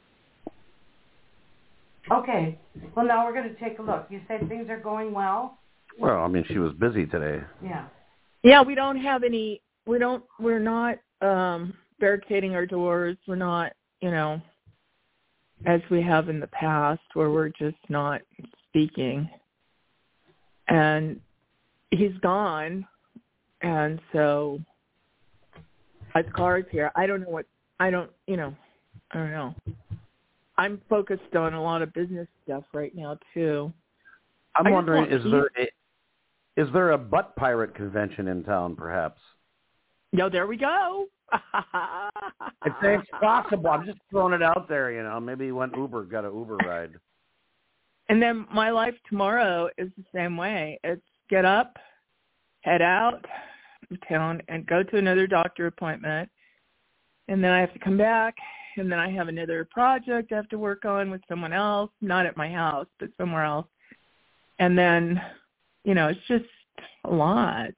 Okay. Well, now we're going to take a look. You said things are going well? Well, I mean, she was busy today. Yeah. Yeah, we don't have any. We don't. We're not um, barricading our doors. We're not, you know, as we have in the past, where we're just not speaking. And he's gone, and so his car's here. I don't know what, I don't, you know, I don't know. I'm focused on a lot of business stuff right now, too. I'm I wondering, want, is there a, is there a butt pirate convention in town, perhaps? No, there we go. It's, it's possible. I'm just throwing it out there, you know. Maybe he went Uber, got an Uber ride. And then my life tomorrow is the same way. It's get up, head out of town, and go to another doctor appointment. And then I have to come back, and then I have another project I have to work on with someone else, not at my house, but somewhere else. And then, you know, it's just a lot.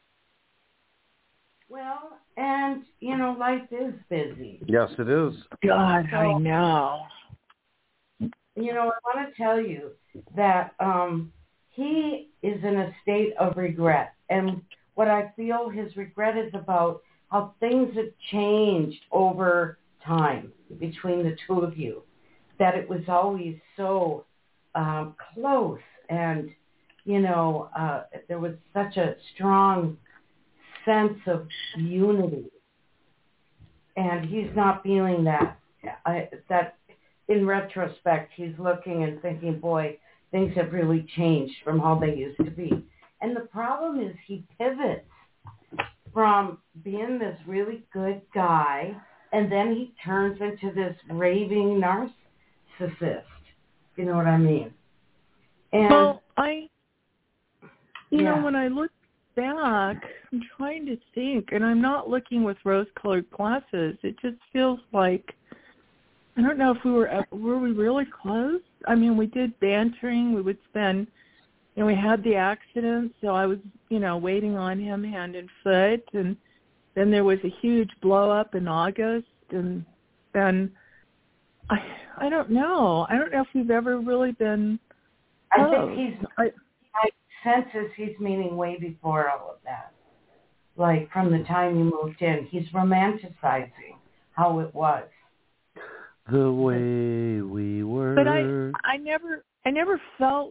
Well, and, you know, life is busy. Yes, it is. God, so, I know. You know, I want to tell you that um, he is in a state of regret. And what I feel his regret is about how things have changed over time between the two of you, that it was always so um, close and, you know, uh, there was such a strong sense of unity. And he's not feeling that. I, that in retrospect, he's looking and thinking, boy, things have really changed from how they used to be. And the problem is he pivots from being this really good guy, and then he turns into this raving narcissist. You know what I mean? And, well, I, you yeah. know, when I look back, I'm trying to think, and I'm not looking with rose-colored glasses. It just feels like, I don't know if we were, were we really close? I mean, we did bantering. We would spend, and we had the accident, so I was, you know, waiting on him hand and foot, and then there was a huge blow up in August, and then I I don't know. I don't know if we've ever really been close. I think he's, I, my sense is he's meaning way before all of that. Like from the time you moved in, he's romanticizing how it was. The way we were. But I I never I never felt,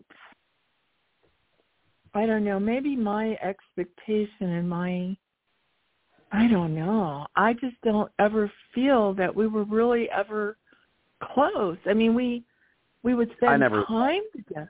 I don't know, maybe my expectation and my, I don't know. I just don't ever feel that we were really ever close. I mean, we we would spend never, time together.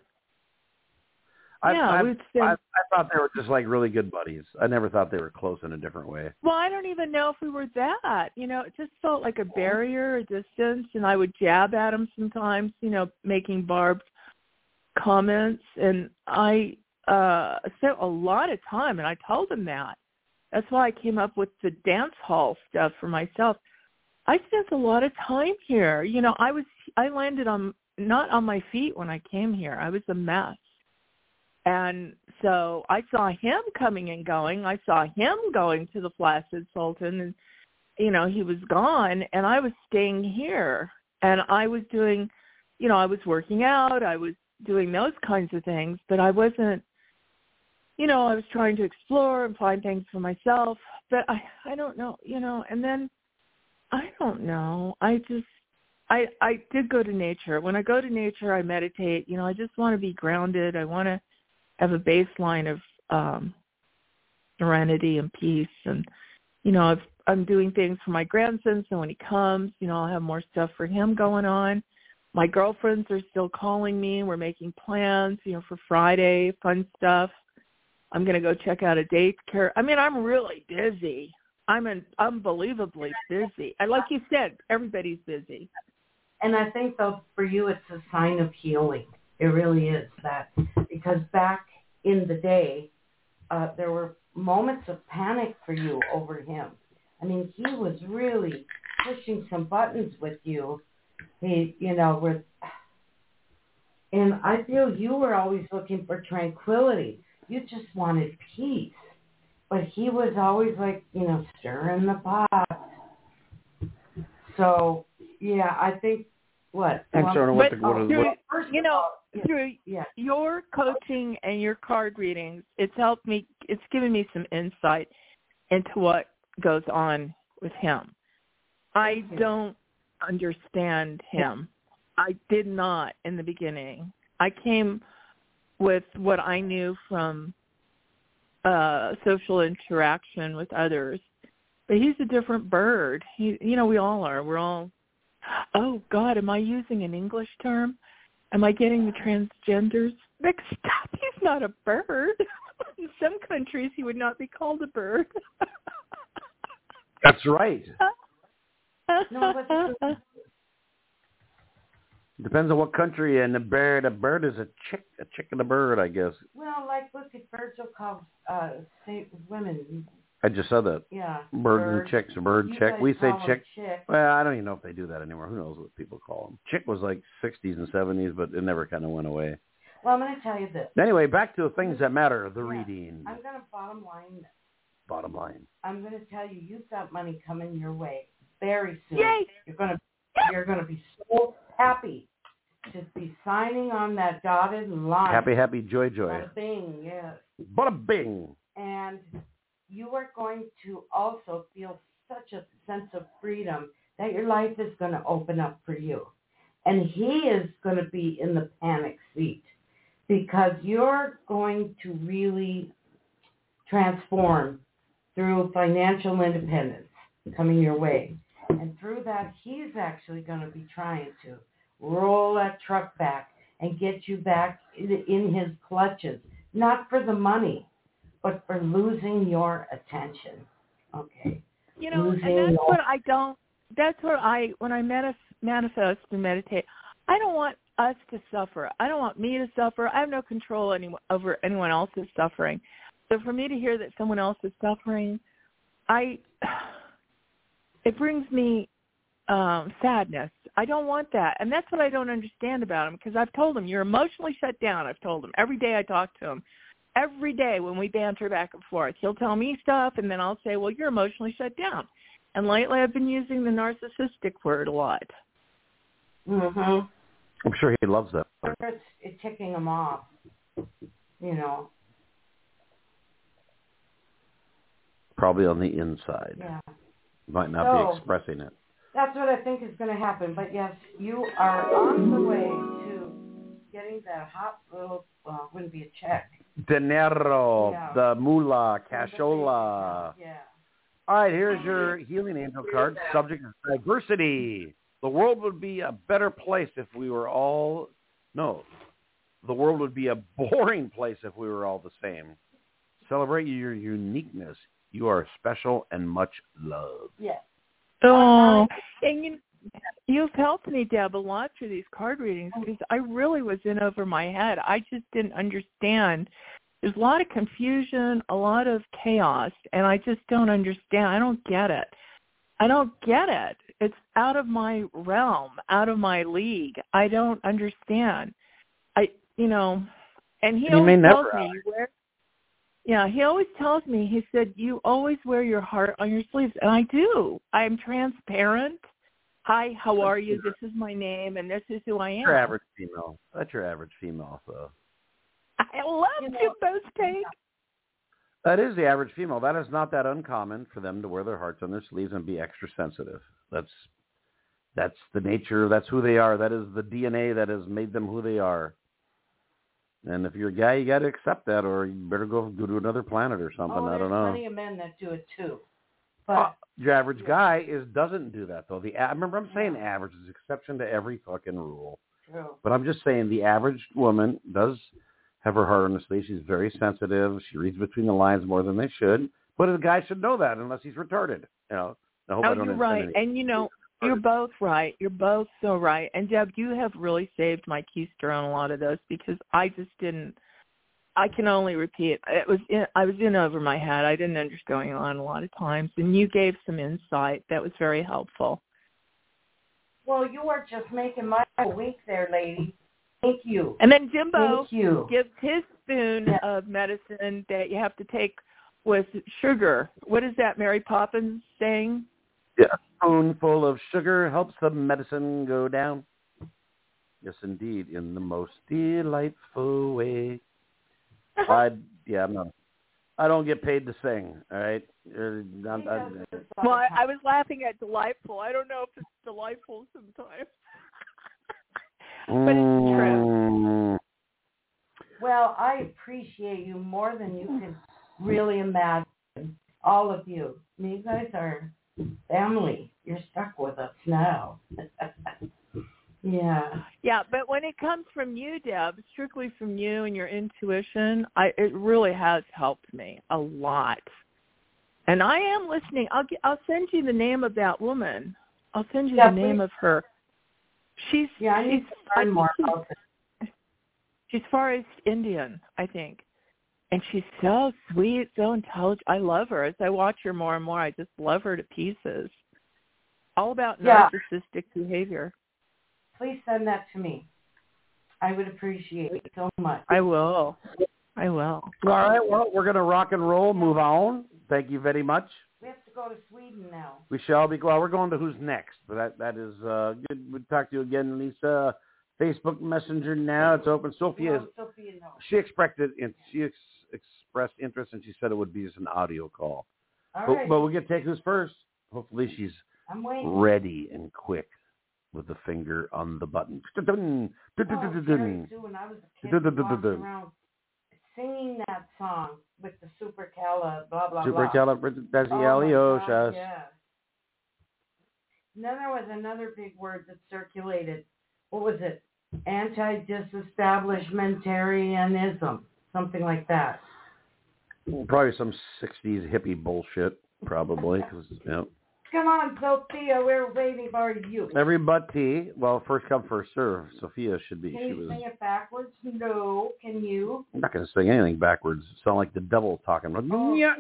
I, yeah, I, we'd spend, I, I thought they were just like really good buddies. I never thought they were close in a different way. Well, I don't even know if we were that. You know, it just felt like a barrier, a distance, and I would jab at him sometimes, you know, making barbed comments. And I uh, spent a lot of time, and I told him that. That's why I came up with the dance hall stuff for myself. I spent a lot of time here. You know, I was I landed on not on my feet when I came here. I was a mess. And so I saw him coming and going. I saw him going to the Flaccid Sultan, and, you know, he was gone, and I was staying here. And I was doing, you know, I was working out. I was doing those kinds of things, but I wasn't, you know, I was trying to explore and find things for myself. But I, I don't know, you know, and then I don't know. I just, I, I did go to nature. When I go to nature, I meditate. You know, I just want to be grounded. I want to have a baseline of um, serenity and peace. And, you know, I've, I'm doing things for my grandson, so when he comes, you know, I'll have more stuff for him going on. My girlfriends are still calling me. We're making plans, you know, for Friday, fun stuff. I'm going to go check out a daycare. I mean, I'm really busy. I'm an unbelievably busy. And like you said, everybody's busy. And I think, though, for you, it's a sign of healing. It really is that, because back in the day, uh, there were moments of panic for you over him. I mean, he was really pushing some buttons with you. He, you know, with, and I feel you were always looking for tranquility. You just wanted peace. But he was always like, you know, stirring the pot. So, yeah, I think, what? I'm sorry, what the, what but, is, through, what, first you know, all, yeah, through yeah. your coaching and your card readings, it's helped me, it's given me some insight into what goes on with him. I don't understand him. I did not in the beginning. I came with what I knew from uh, social interaction with others. But he's a different bird. He, you know, we all are. We're all, oh, God, am I using an English term? Am I getting the transgenders mixed up? He's not a bird. In some countries, he would not be called a bird. That's right. No, but depends on what country, and a bird, a bird is a chick, a chick and a bird, I guess. well, like, look at Virgil calls uh, say women. I just said that. Yeah. Bird bird. and chicks, a bird, You chick. guys We say call them chick. chick. Well, I don't even know if they do that anymore. Who knows what people call them? Chick was like sixties and seventies, but it never kind of went away. Well, I'm going to tell you this. Anyway, back to the things that matter, the Yeah. reading. I'm going to bottom line this. Bottom line. I'm going to tell you, you've got money coming your way very soon. Yay! You're going to, you're going to be so happy to be signing on that dotted line. Happy, happy, joy, joy. Bada bing, yes. Bada bing. And you are going to also feel such a sense of freedom that your life is going to open up for you. And he is going to be in the panic seat because you're going to really transform through financial independence coming your way. And through that, he's actually going to be trying to roll that truck back and get you back in his clutches, not for the money, but for losing your attention. Okay. You know, losing and that's your... what I don't, that's what I, when I manif- manifest and meditate, I don't want us to suffer. I don't want me to suffer. I have no control any, over anyone else's suffering. So for me to hear that someone else is suffering, I, it brings me um, sadness. I don't want that. And that's what I don't understand about him, because I've told him, you're emotionally shut down. I've told him every day I talk to him. every day when we banter back and forth. He'll tell me stuff, and then I'll say, well, you're emotionally shut down. And lately I've been using the narcissistic word a lot. Mm-hmm. I'm sure he loves that. It's, it's ticking him off, you know. Probably on the inside. Yeah. Might not so, be expressing it. That's what I think is going to happen. But yes, you are on the way to getting that hot little, well, it wouldn't be a check. Dinero, Yeah. the moolah, cashola. Yeah. All right, here's your healing angel card. Subject is diversity. The world would be a better place if we were all, no, the world would be a boring place if we were all the same. Celebrate your uniqueness. You are special and much loved. Yes. Oh, and you, you've helped me, Deb, a lot through these card readings because I really was in over my head. I just didn't understand. There's a lot of confusion, a lot of chaos, and I just don't understand. I don't get it. I don't get it. It's out of my realm, out of my league. I don't understand. I, you know, and he You always may tells never me, you wear, yeah, he always tells me, he said, you always wear your heart on your sleeves. And I do. I'm transparent. Hi, how are you? This is my name, and this is who I am. Your average female. That's your average female, though. I love You know, Jimbo's take. That is the average female. That is not that uncommon for them to wear their hearts on their sleeves and be extra sensitive. That's that's the nature. That's who they are. That is the D N A that has made them who they are. And if you're a guy, you got to accept that, or you better go, go to another planet or something. Oh, I don't there's know. plenty of men that do it too. But Uh, your average guy is doesn't do that though. The I remember I'm saying average is exception to every fucking rule. true. But I'm just saying the average woman does have her heart on her sleeve. She's very sensitive. She reads between the lines more than they should. But a guy should know that unless he's retarded. You know. I hope Oh, I don't you're offend right. any- And, you know, you're both right. You're both so right. And, Deb, you have really saved my keister on a lot of those because I just didn't – I can only repeat. It was in, I was in over my head. I didn't understand what's going on a lot of times. And you gave some insight. That was very helpful. Well, you are just making my week there, lady. Thank you. And then Jimbo Thank you. gives his spoon Yeah. of medicine that you have to take with sugar. What is that Mary Poppins saying? Yeah, a spoonful of sugar helps the medicine go down. Yes, indeed, in the most delightful way. I yeah, I'm not. I don't get paid to sing. All right. Uh, I'm- I'm- Well, I, I was laughing at delightful. I don't know if it's delightful sometimes. But it's true. Mm. Well, I appreciate you more than you can really imagine. All of you. You guys are family. You're stuck with us now. Yeah. Yeah, but when it comes from you, Deb, strictly from you and your intuition, I it really has helped me a lot. And I am listening. I'll get, I'll send you the name of that woman. I'll send you Yeah, the name please. of her. She's Yeah, I need she's, to learn I more think about this. she's Far East Indian, I think. And she's so sweet, so intelligent. I love her. As I watch her more and more, I just love her to pieces. All about Yeah. narcissistic behavior. Please send that to me. I would appreciate it so much. I will. I will. All right. Well, we're going to rock and roll. Move on. Thank you very much. We have to go to Sweden now. We shall be. Well, we're going to who's next. But that that is uh, good. We'll talk to you again, Lisa. Facebook Messenger now. It's open. Sophia, No, Sophia, no. she expressed it, and she ex- expressed interest, and she said it would be just an audio call. All But, right. but we'll get to take who's first. Hopefully, she's I'm waiting. ready and quick with the finger on the button. Oh, Sherry Sue, when I was a kid, we walked around singing that song with the supercala, blah, blah, blah. Supercalifragilisticexpialidocious. Oh, yeah. And then there was another big word that circulated. What was it? Anti-disestablishmentarianism. Something like that. Probably some sixties hippie bullshit, probably. Cause, you know. Come on, Sophia, we're waiting for you. Everybody, well, first come, first serve. Sophia should be. Can she you was. sing it backwards? No. Can you? I'm not going to sing anything backwards. It sound like the devil talking. Oh. It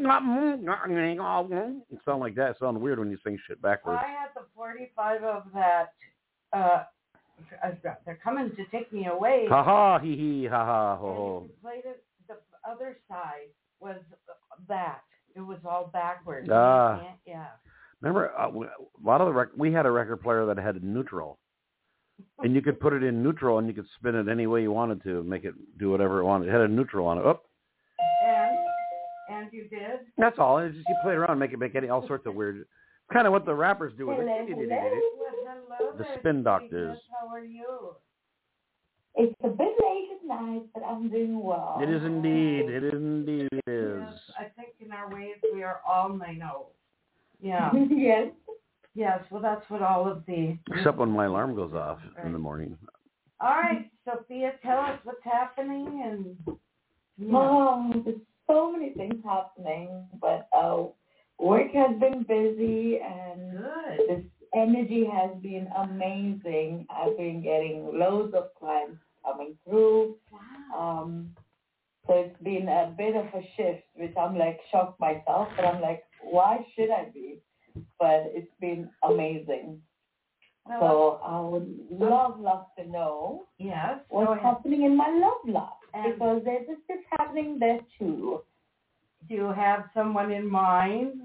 sound like that. It sounds weird when you sing shit backwards. I had the forty-five of that. Uh, they're coming to take me away. Ha ha, hee hee, ha ha, ho And ho. you played it. The, other side was that. It was all backwards. Ah. Yeah. Remember, uh, a lot of the rec- we had a record player that had neutral, and you could put it in neutral, and you could spin it any way you wanted to, make it do whatever it wanted. It had a neutral on it. Oh. And and you did. That's all. It's just you play around, and make it make any all sorts of weird. Kind of what the rappers do with it. Hello, Well, hello The there, spin Sweetness. doctors. How are you? It's a bit late at night, but I'm doing well. It is indeed. It is indeed. It is. Yes, I think in our ways we are all night owls. Yeah. Yes. Yes, well, that's what all of the... Except when my alarm goes off Right. in the morning. All right, Sophia, tell us what's happening. And yeah. Oh, there's so many things happening, but uh, work has been busy and Good. this energy has been amazing. I've been getting loads of clients coming through. Wow. Um, so it's been a bit of a shift, which I'm like shocked myself, but I'm like, why should I be? But it's been amazing. Well, So I would love, love to know yes. what's go ahead. happening in my love life, And- because there's a shift happening there too. Do you have someone in mind?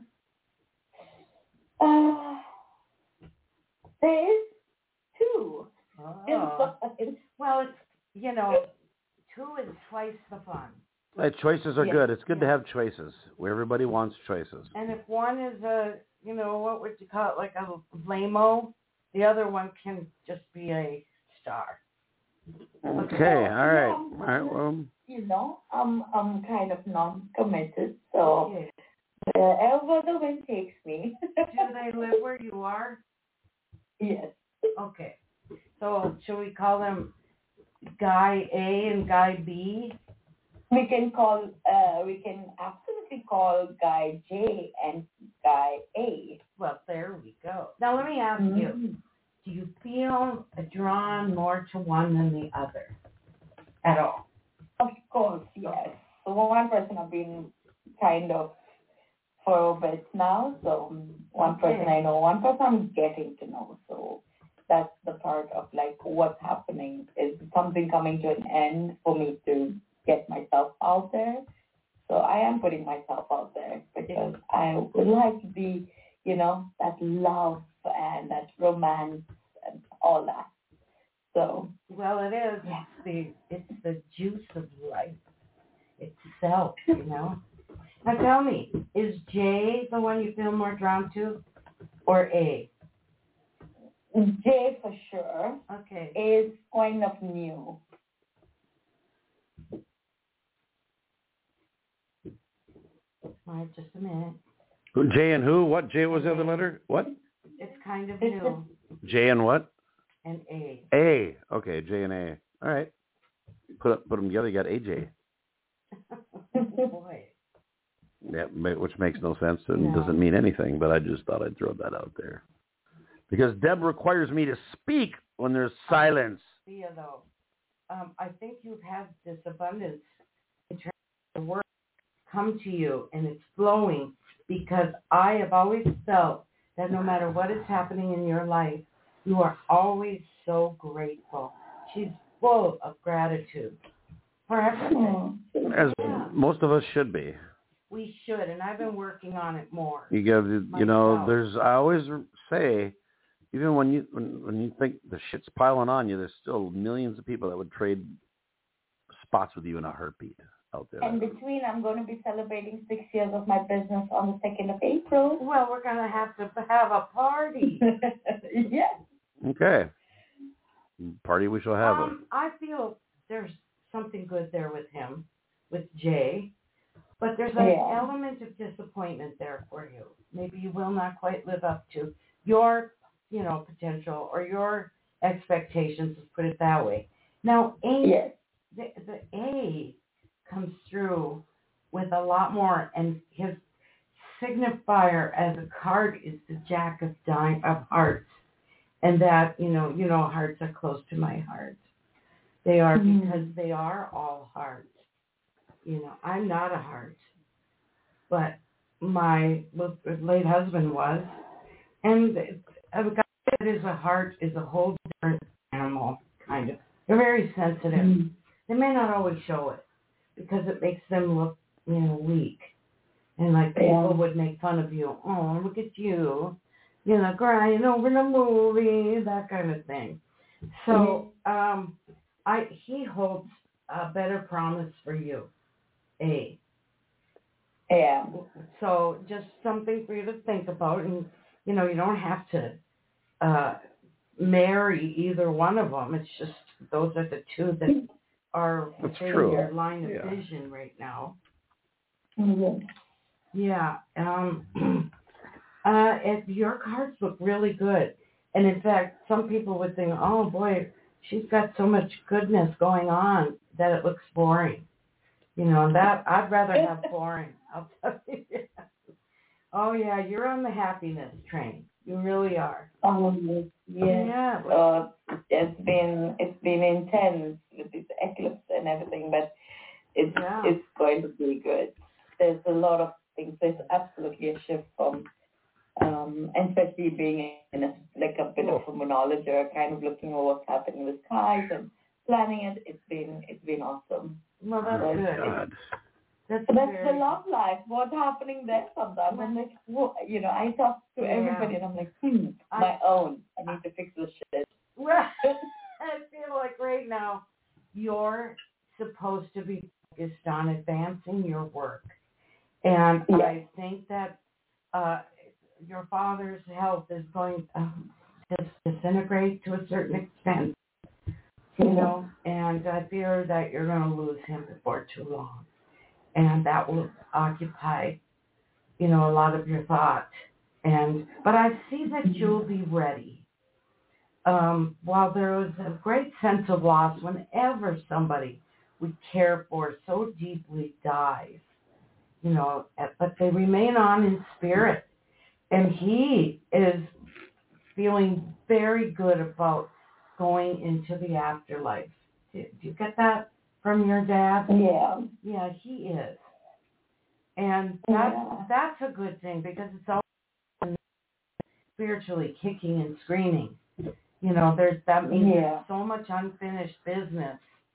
Uh, there is two. Oh. Well, it's, you know, two is twice the fun. Hey, choices are Yes. good. It's good to Yeah. have choices. Where everybody wants choices. And if one is a, you know, what would you call it, like a lame-o, the other one can just be a star. Okay. All right. Yeah, All right. Well, you know, I'm I'm kind of non-committed, so Okay. wherever the wind takes me. Do they live where you are? Yes. Okay. So should we call them Guy A and Guy B? We can call, uh, we can absolutely call Guy J and Guy A. Well, there we go. Now let me ask you, Mhm. do you feel drawn more to one than the other at all? Of course, yes. So one person I've been kind of for a bit now, so one person Okay. I know, one person I'm getting to know. So that's the part of like what's happening. Is something coming to an end for me to get myself out there? So I am putting myself out there because I would like to be, you know, that love and that romance and all that. So Well, it is. Yeah. It's the it's the juice of life itself, you know. Now tell me, is J the one you feel more drawn to, or A? J for sure Okay. is kind of new. All right, just a minute. J and who? What? J was the other letter? What? It's kind of It's new. J and what? And A. A. Okay. J and A. All right. Put up, put them together. You got A J. Boy. Yeah, ma- which makes no sense and No. doesn't mean anything. But I just thought I'd throw that out there because Deb requires me to speak when there's silence. Thea, though, um, I think you've had this abundance in terms of work come to you, and it's flowing because I have always felt that no matter what is happening in your life, you are always so grateful. She's full of gratitude for everything. As Yeah. most of us should be. We should, and I've been working on it more. You give, you know, Myself. there's. I always say, even when you when, when you think the shit's piling on you, there's still millions of people that would trade spots with you in a heartbeat out there. And between, I'm going to be celebrating six years of my business on the second of April. Well, we're going to have to have a party. Yes. Okay. Party we shall have. Um, I feel there's something good there with him, with Jay, but there's an Yeah. element of disappointment there for you. Maybe you will not quite live up to your, you know, potential or your expectations, let's put it that way. Now, A, Yes. the, the A comes through with a lot more, and his signifier as a card is the Jack of Di- of Hearts. And that, you know, you know, hearts are close to my heart. They are Mm. because they are all hearts. You know, I'm not a heart, but my late husband was. And a guy that is a heart is a whole different animal, kind of. They're very sensitive. Mm. They may not always show it, because it makes them look, you know, weak. And like people Yeah. would make fun of you. Oh, look at you, you know, crying over the movie, that kind of thing. So um, I he holds a better promise for you, A. Yeah. So just something for you to think about, and you know, you don't have to uh, marry either one of them. It's just those are the two that are That's within true. your line of Yeah. vision right now. Mm-hmm. Yeah. Um, uh, it, your cards look really good. And in fact, some people would think, oh boy, she's got so much goodness going on that it looks boring. You know, and that I'd rather have boring. I'll tell you. Oh yeah, you're on the happiness train. You really are. Um, yes. Yeah. Uh, it's been it's been intense with this eclipse and everything, but it's Yeah. it's going to be good. There's a lot of things. There's absolutely a shift from, um, and especially being in a like a bit of a monologer, kind of looking at what's happening with skies and planning it. It's been it's been awesome. Well, that's Oh, good. God. That's, So that's very the love life. What's happening there sometimes? I'm like, well, you know, I talk to Yeah. everybody and I'm like, hmm, my own. I need to fix this shit. Well, I feel like right now you're supposed to be focused on advancing your work. And Yeah. I think that uh, your father's health is going um, to disintegrate to a certain extent, you Mhm. know, and I fear that you're going to lose him before too long. And that will occupy, you know, a lot of your thought. And but I see that you'll be ready. Um, while there was a great sense of loss whenever somebody we care for so deeply dies, you know, but they remain on in spirit. And he is feeling very good about going into the afterlife. Do, do you get that from your dad? Yeah. Yeah, he is. And that's, Yeah. that's a good thing because it's all spiritually kicking and screaming. You know, there's that means Yeah. there's so much unfinished business.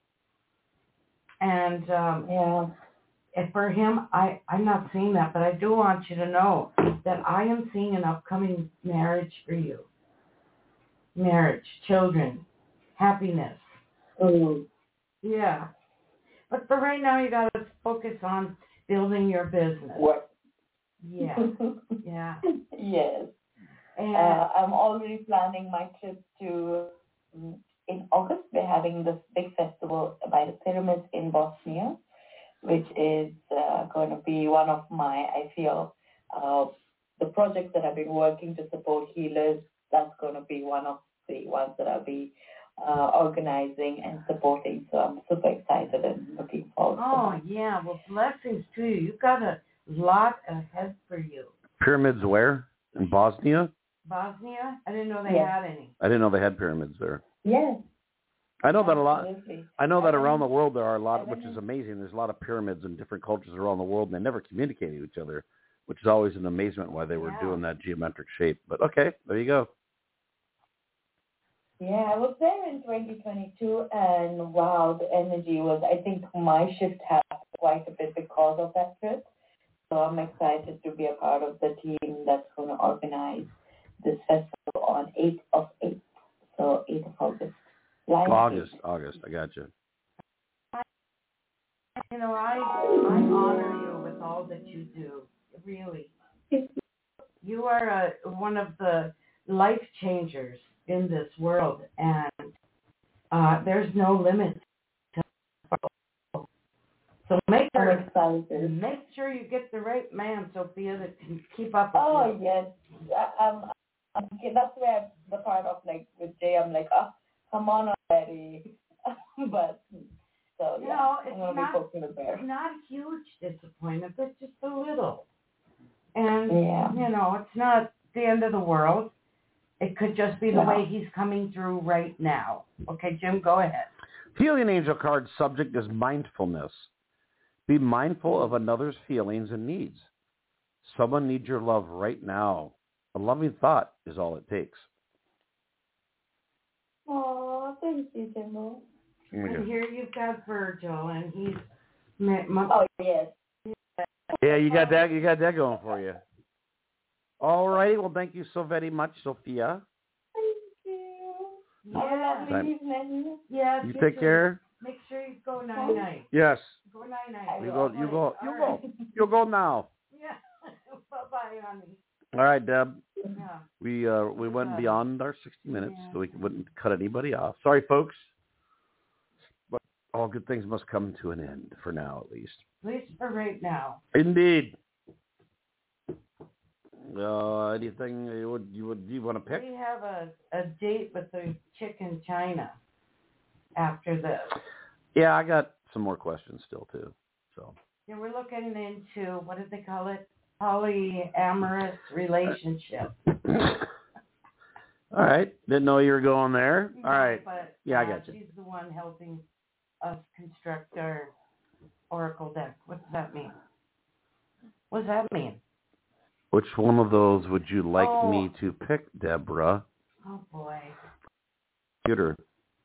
And um, Yeah. and for him, I, I'm not seeing that, but I do want you to know that I am seeing an upcoming marriage for you. Marriage, children, happiness. Mm. Yeah. But for right now, you got to focus on building your business. What? Yeah. Yeah. Yes. And Uh, I'm already planning my trip to, um, in August, we're having this big festival by the pyramids in Bosnia, which is uh, going to be one of my, I feel, uh, the projects that I've been working to support healers, that's going to be one of the ones that I'll be uh, organizing and supporting. So I'm super excited and looking forward oh, to that. yeah. Well, blessings to you. You've got a lot ahead for you. Pyramids where? In Bosnia? Bosnia? I didn't know they Yes. had any. I didn't know they had pyramids there. Yes. I know that a lot. Absolutely. I know that I around the went- world there are a lot, I which went is in- amazing. There's a lot of pyramids in different cultures around the world, and they never communicate with each other, which is always an amazement why they were Yeah. doing that geometric shape. But okay, there you go. Yeah, I was there in twenty twenty-two, and wow, the energy was, I think my shift happened quite a bit because of that trip. So I'm excited to be a part of the team that's going to organize this festival on eighth of eighth. So eighth of August. Live August, stream. August. I got you. You know, I I honor you with all that you do. Really. You are a, one of the life changers in this world, and uh, there's no limit to so make I'm sure excited. make sure you get the right man, Sophia, that can keep up with Oh, you. yes. I, um, I'm, that's where the part of, like, with Jay, I'm like, oh, come on already. But, so, You yeah, know, I'm it's going to be not- poking the bear. Not a huge disappointment, but just a little. And, Yeah. you know, it's not the end of the world. It could just be the No. way he's coming through right now. Okay, Jim, go ahead. Healing Angel card subject is mindfulness. Be mindful of another's feelings and needs. Someone needs your love right now. A loving thought is all it takes. Oh, thank you, Jimbo. And here you've got Virgil, and he's Ma- ma- Oh, yes. Yeah, you got that. You got that going for you. All righty. Well, thank you so very much, Sophia. Thank you. Yeah. Have a lovely Time. evening. Yeah. You get take to- care. Make sure you go night night. Yes. Go night night. You go. You go. You All go. right. You go now. Yeah. Bye bye, honey. All right, Deb. Yeah. We uh we went Bye. beyond our sixty minutes, Yeah. so we wouldn't cut anybody off. Sorry, folks. But all good things must come to an end for now, at least. At least for right now. Indeed. Uh, anything you would you would you want to pick? We have a, a date with the chick in China after this. Yeah, I got some more questions still too. So. Yeah, we're looking into, what did they call it? Polyamorous relationship. All right. Didn't know you were going there. All right. But, Yeah, I uh, got you. She's the one helping us construct our Oracle deck. What does that mean? What does that mean? Which one of those would you like Oh. me to pick, Deborah? Oh, boy. Computer.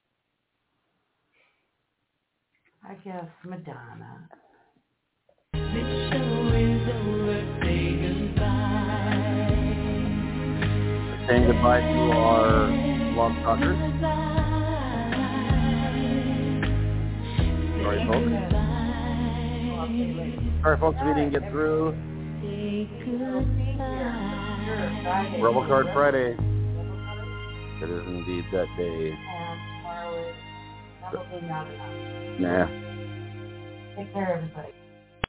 I guess Madonna. Saying goodbye to our blog talkers. Sorry, folks. Sorry, folks, we didn't get through. Rebel Card Friday. It is indeed that day. And tomorrow is probably not enough. Nah. Take care, everybody.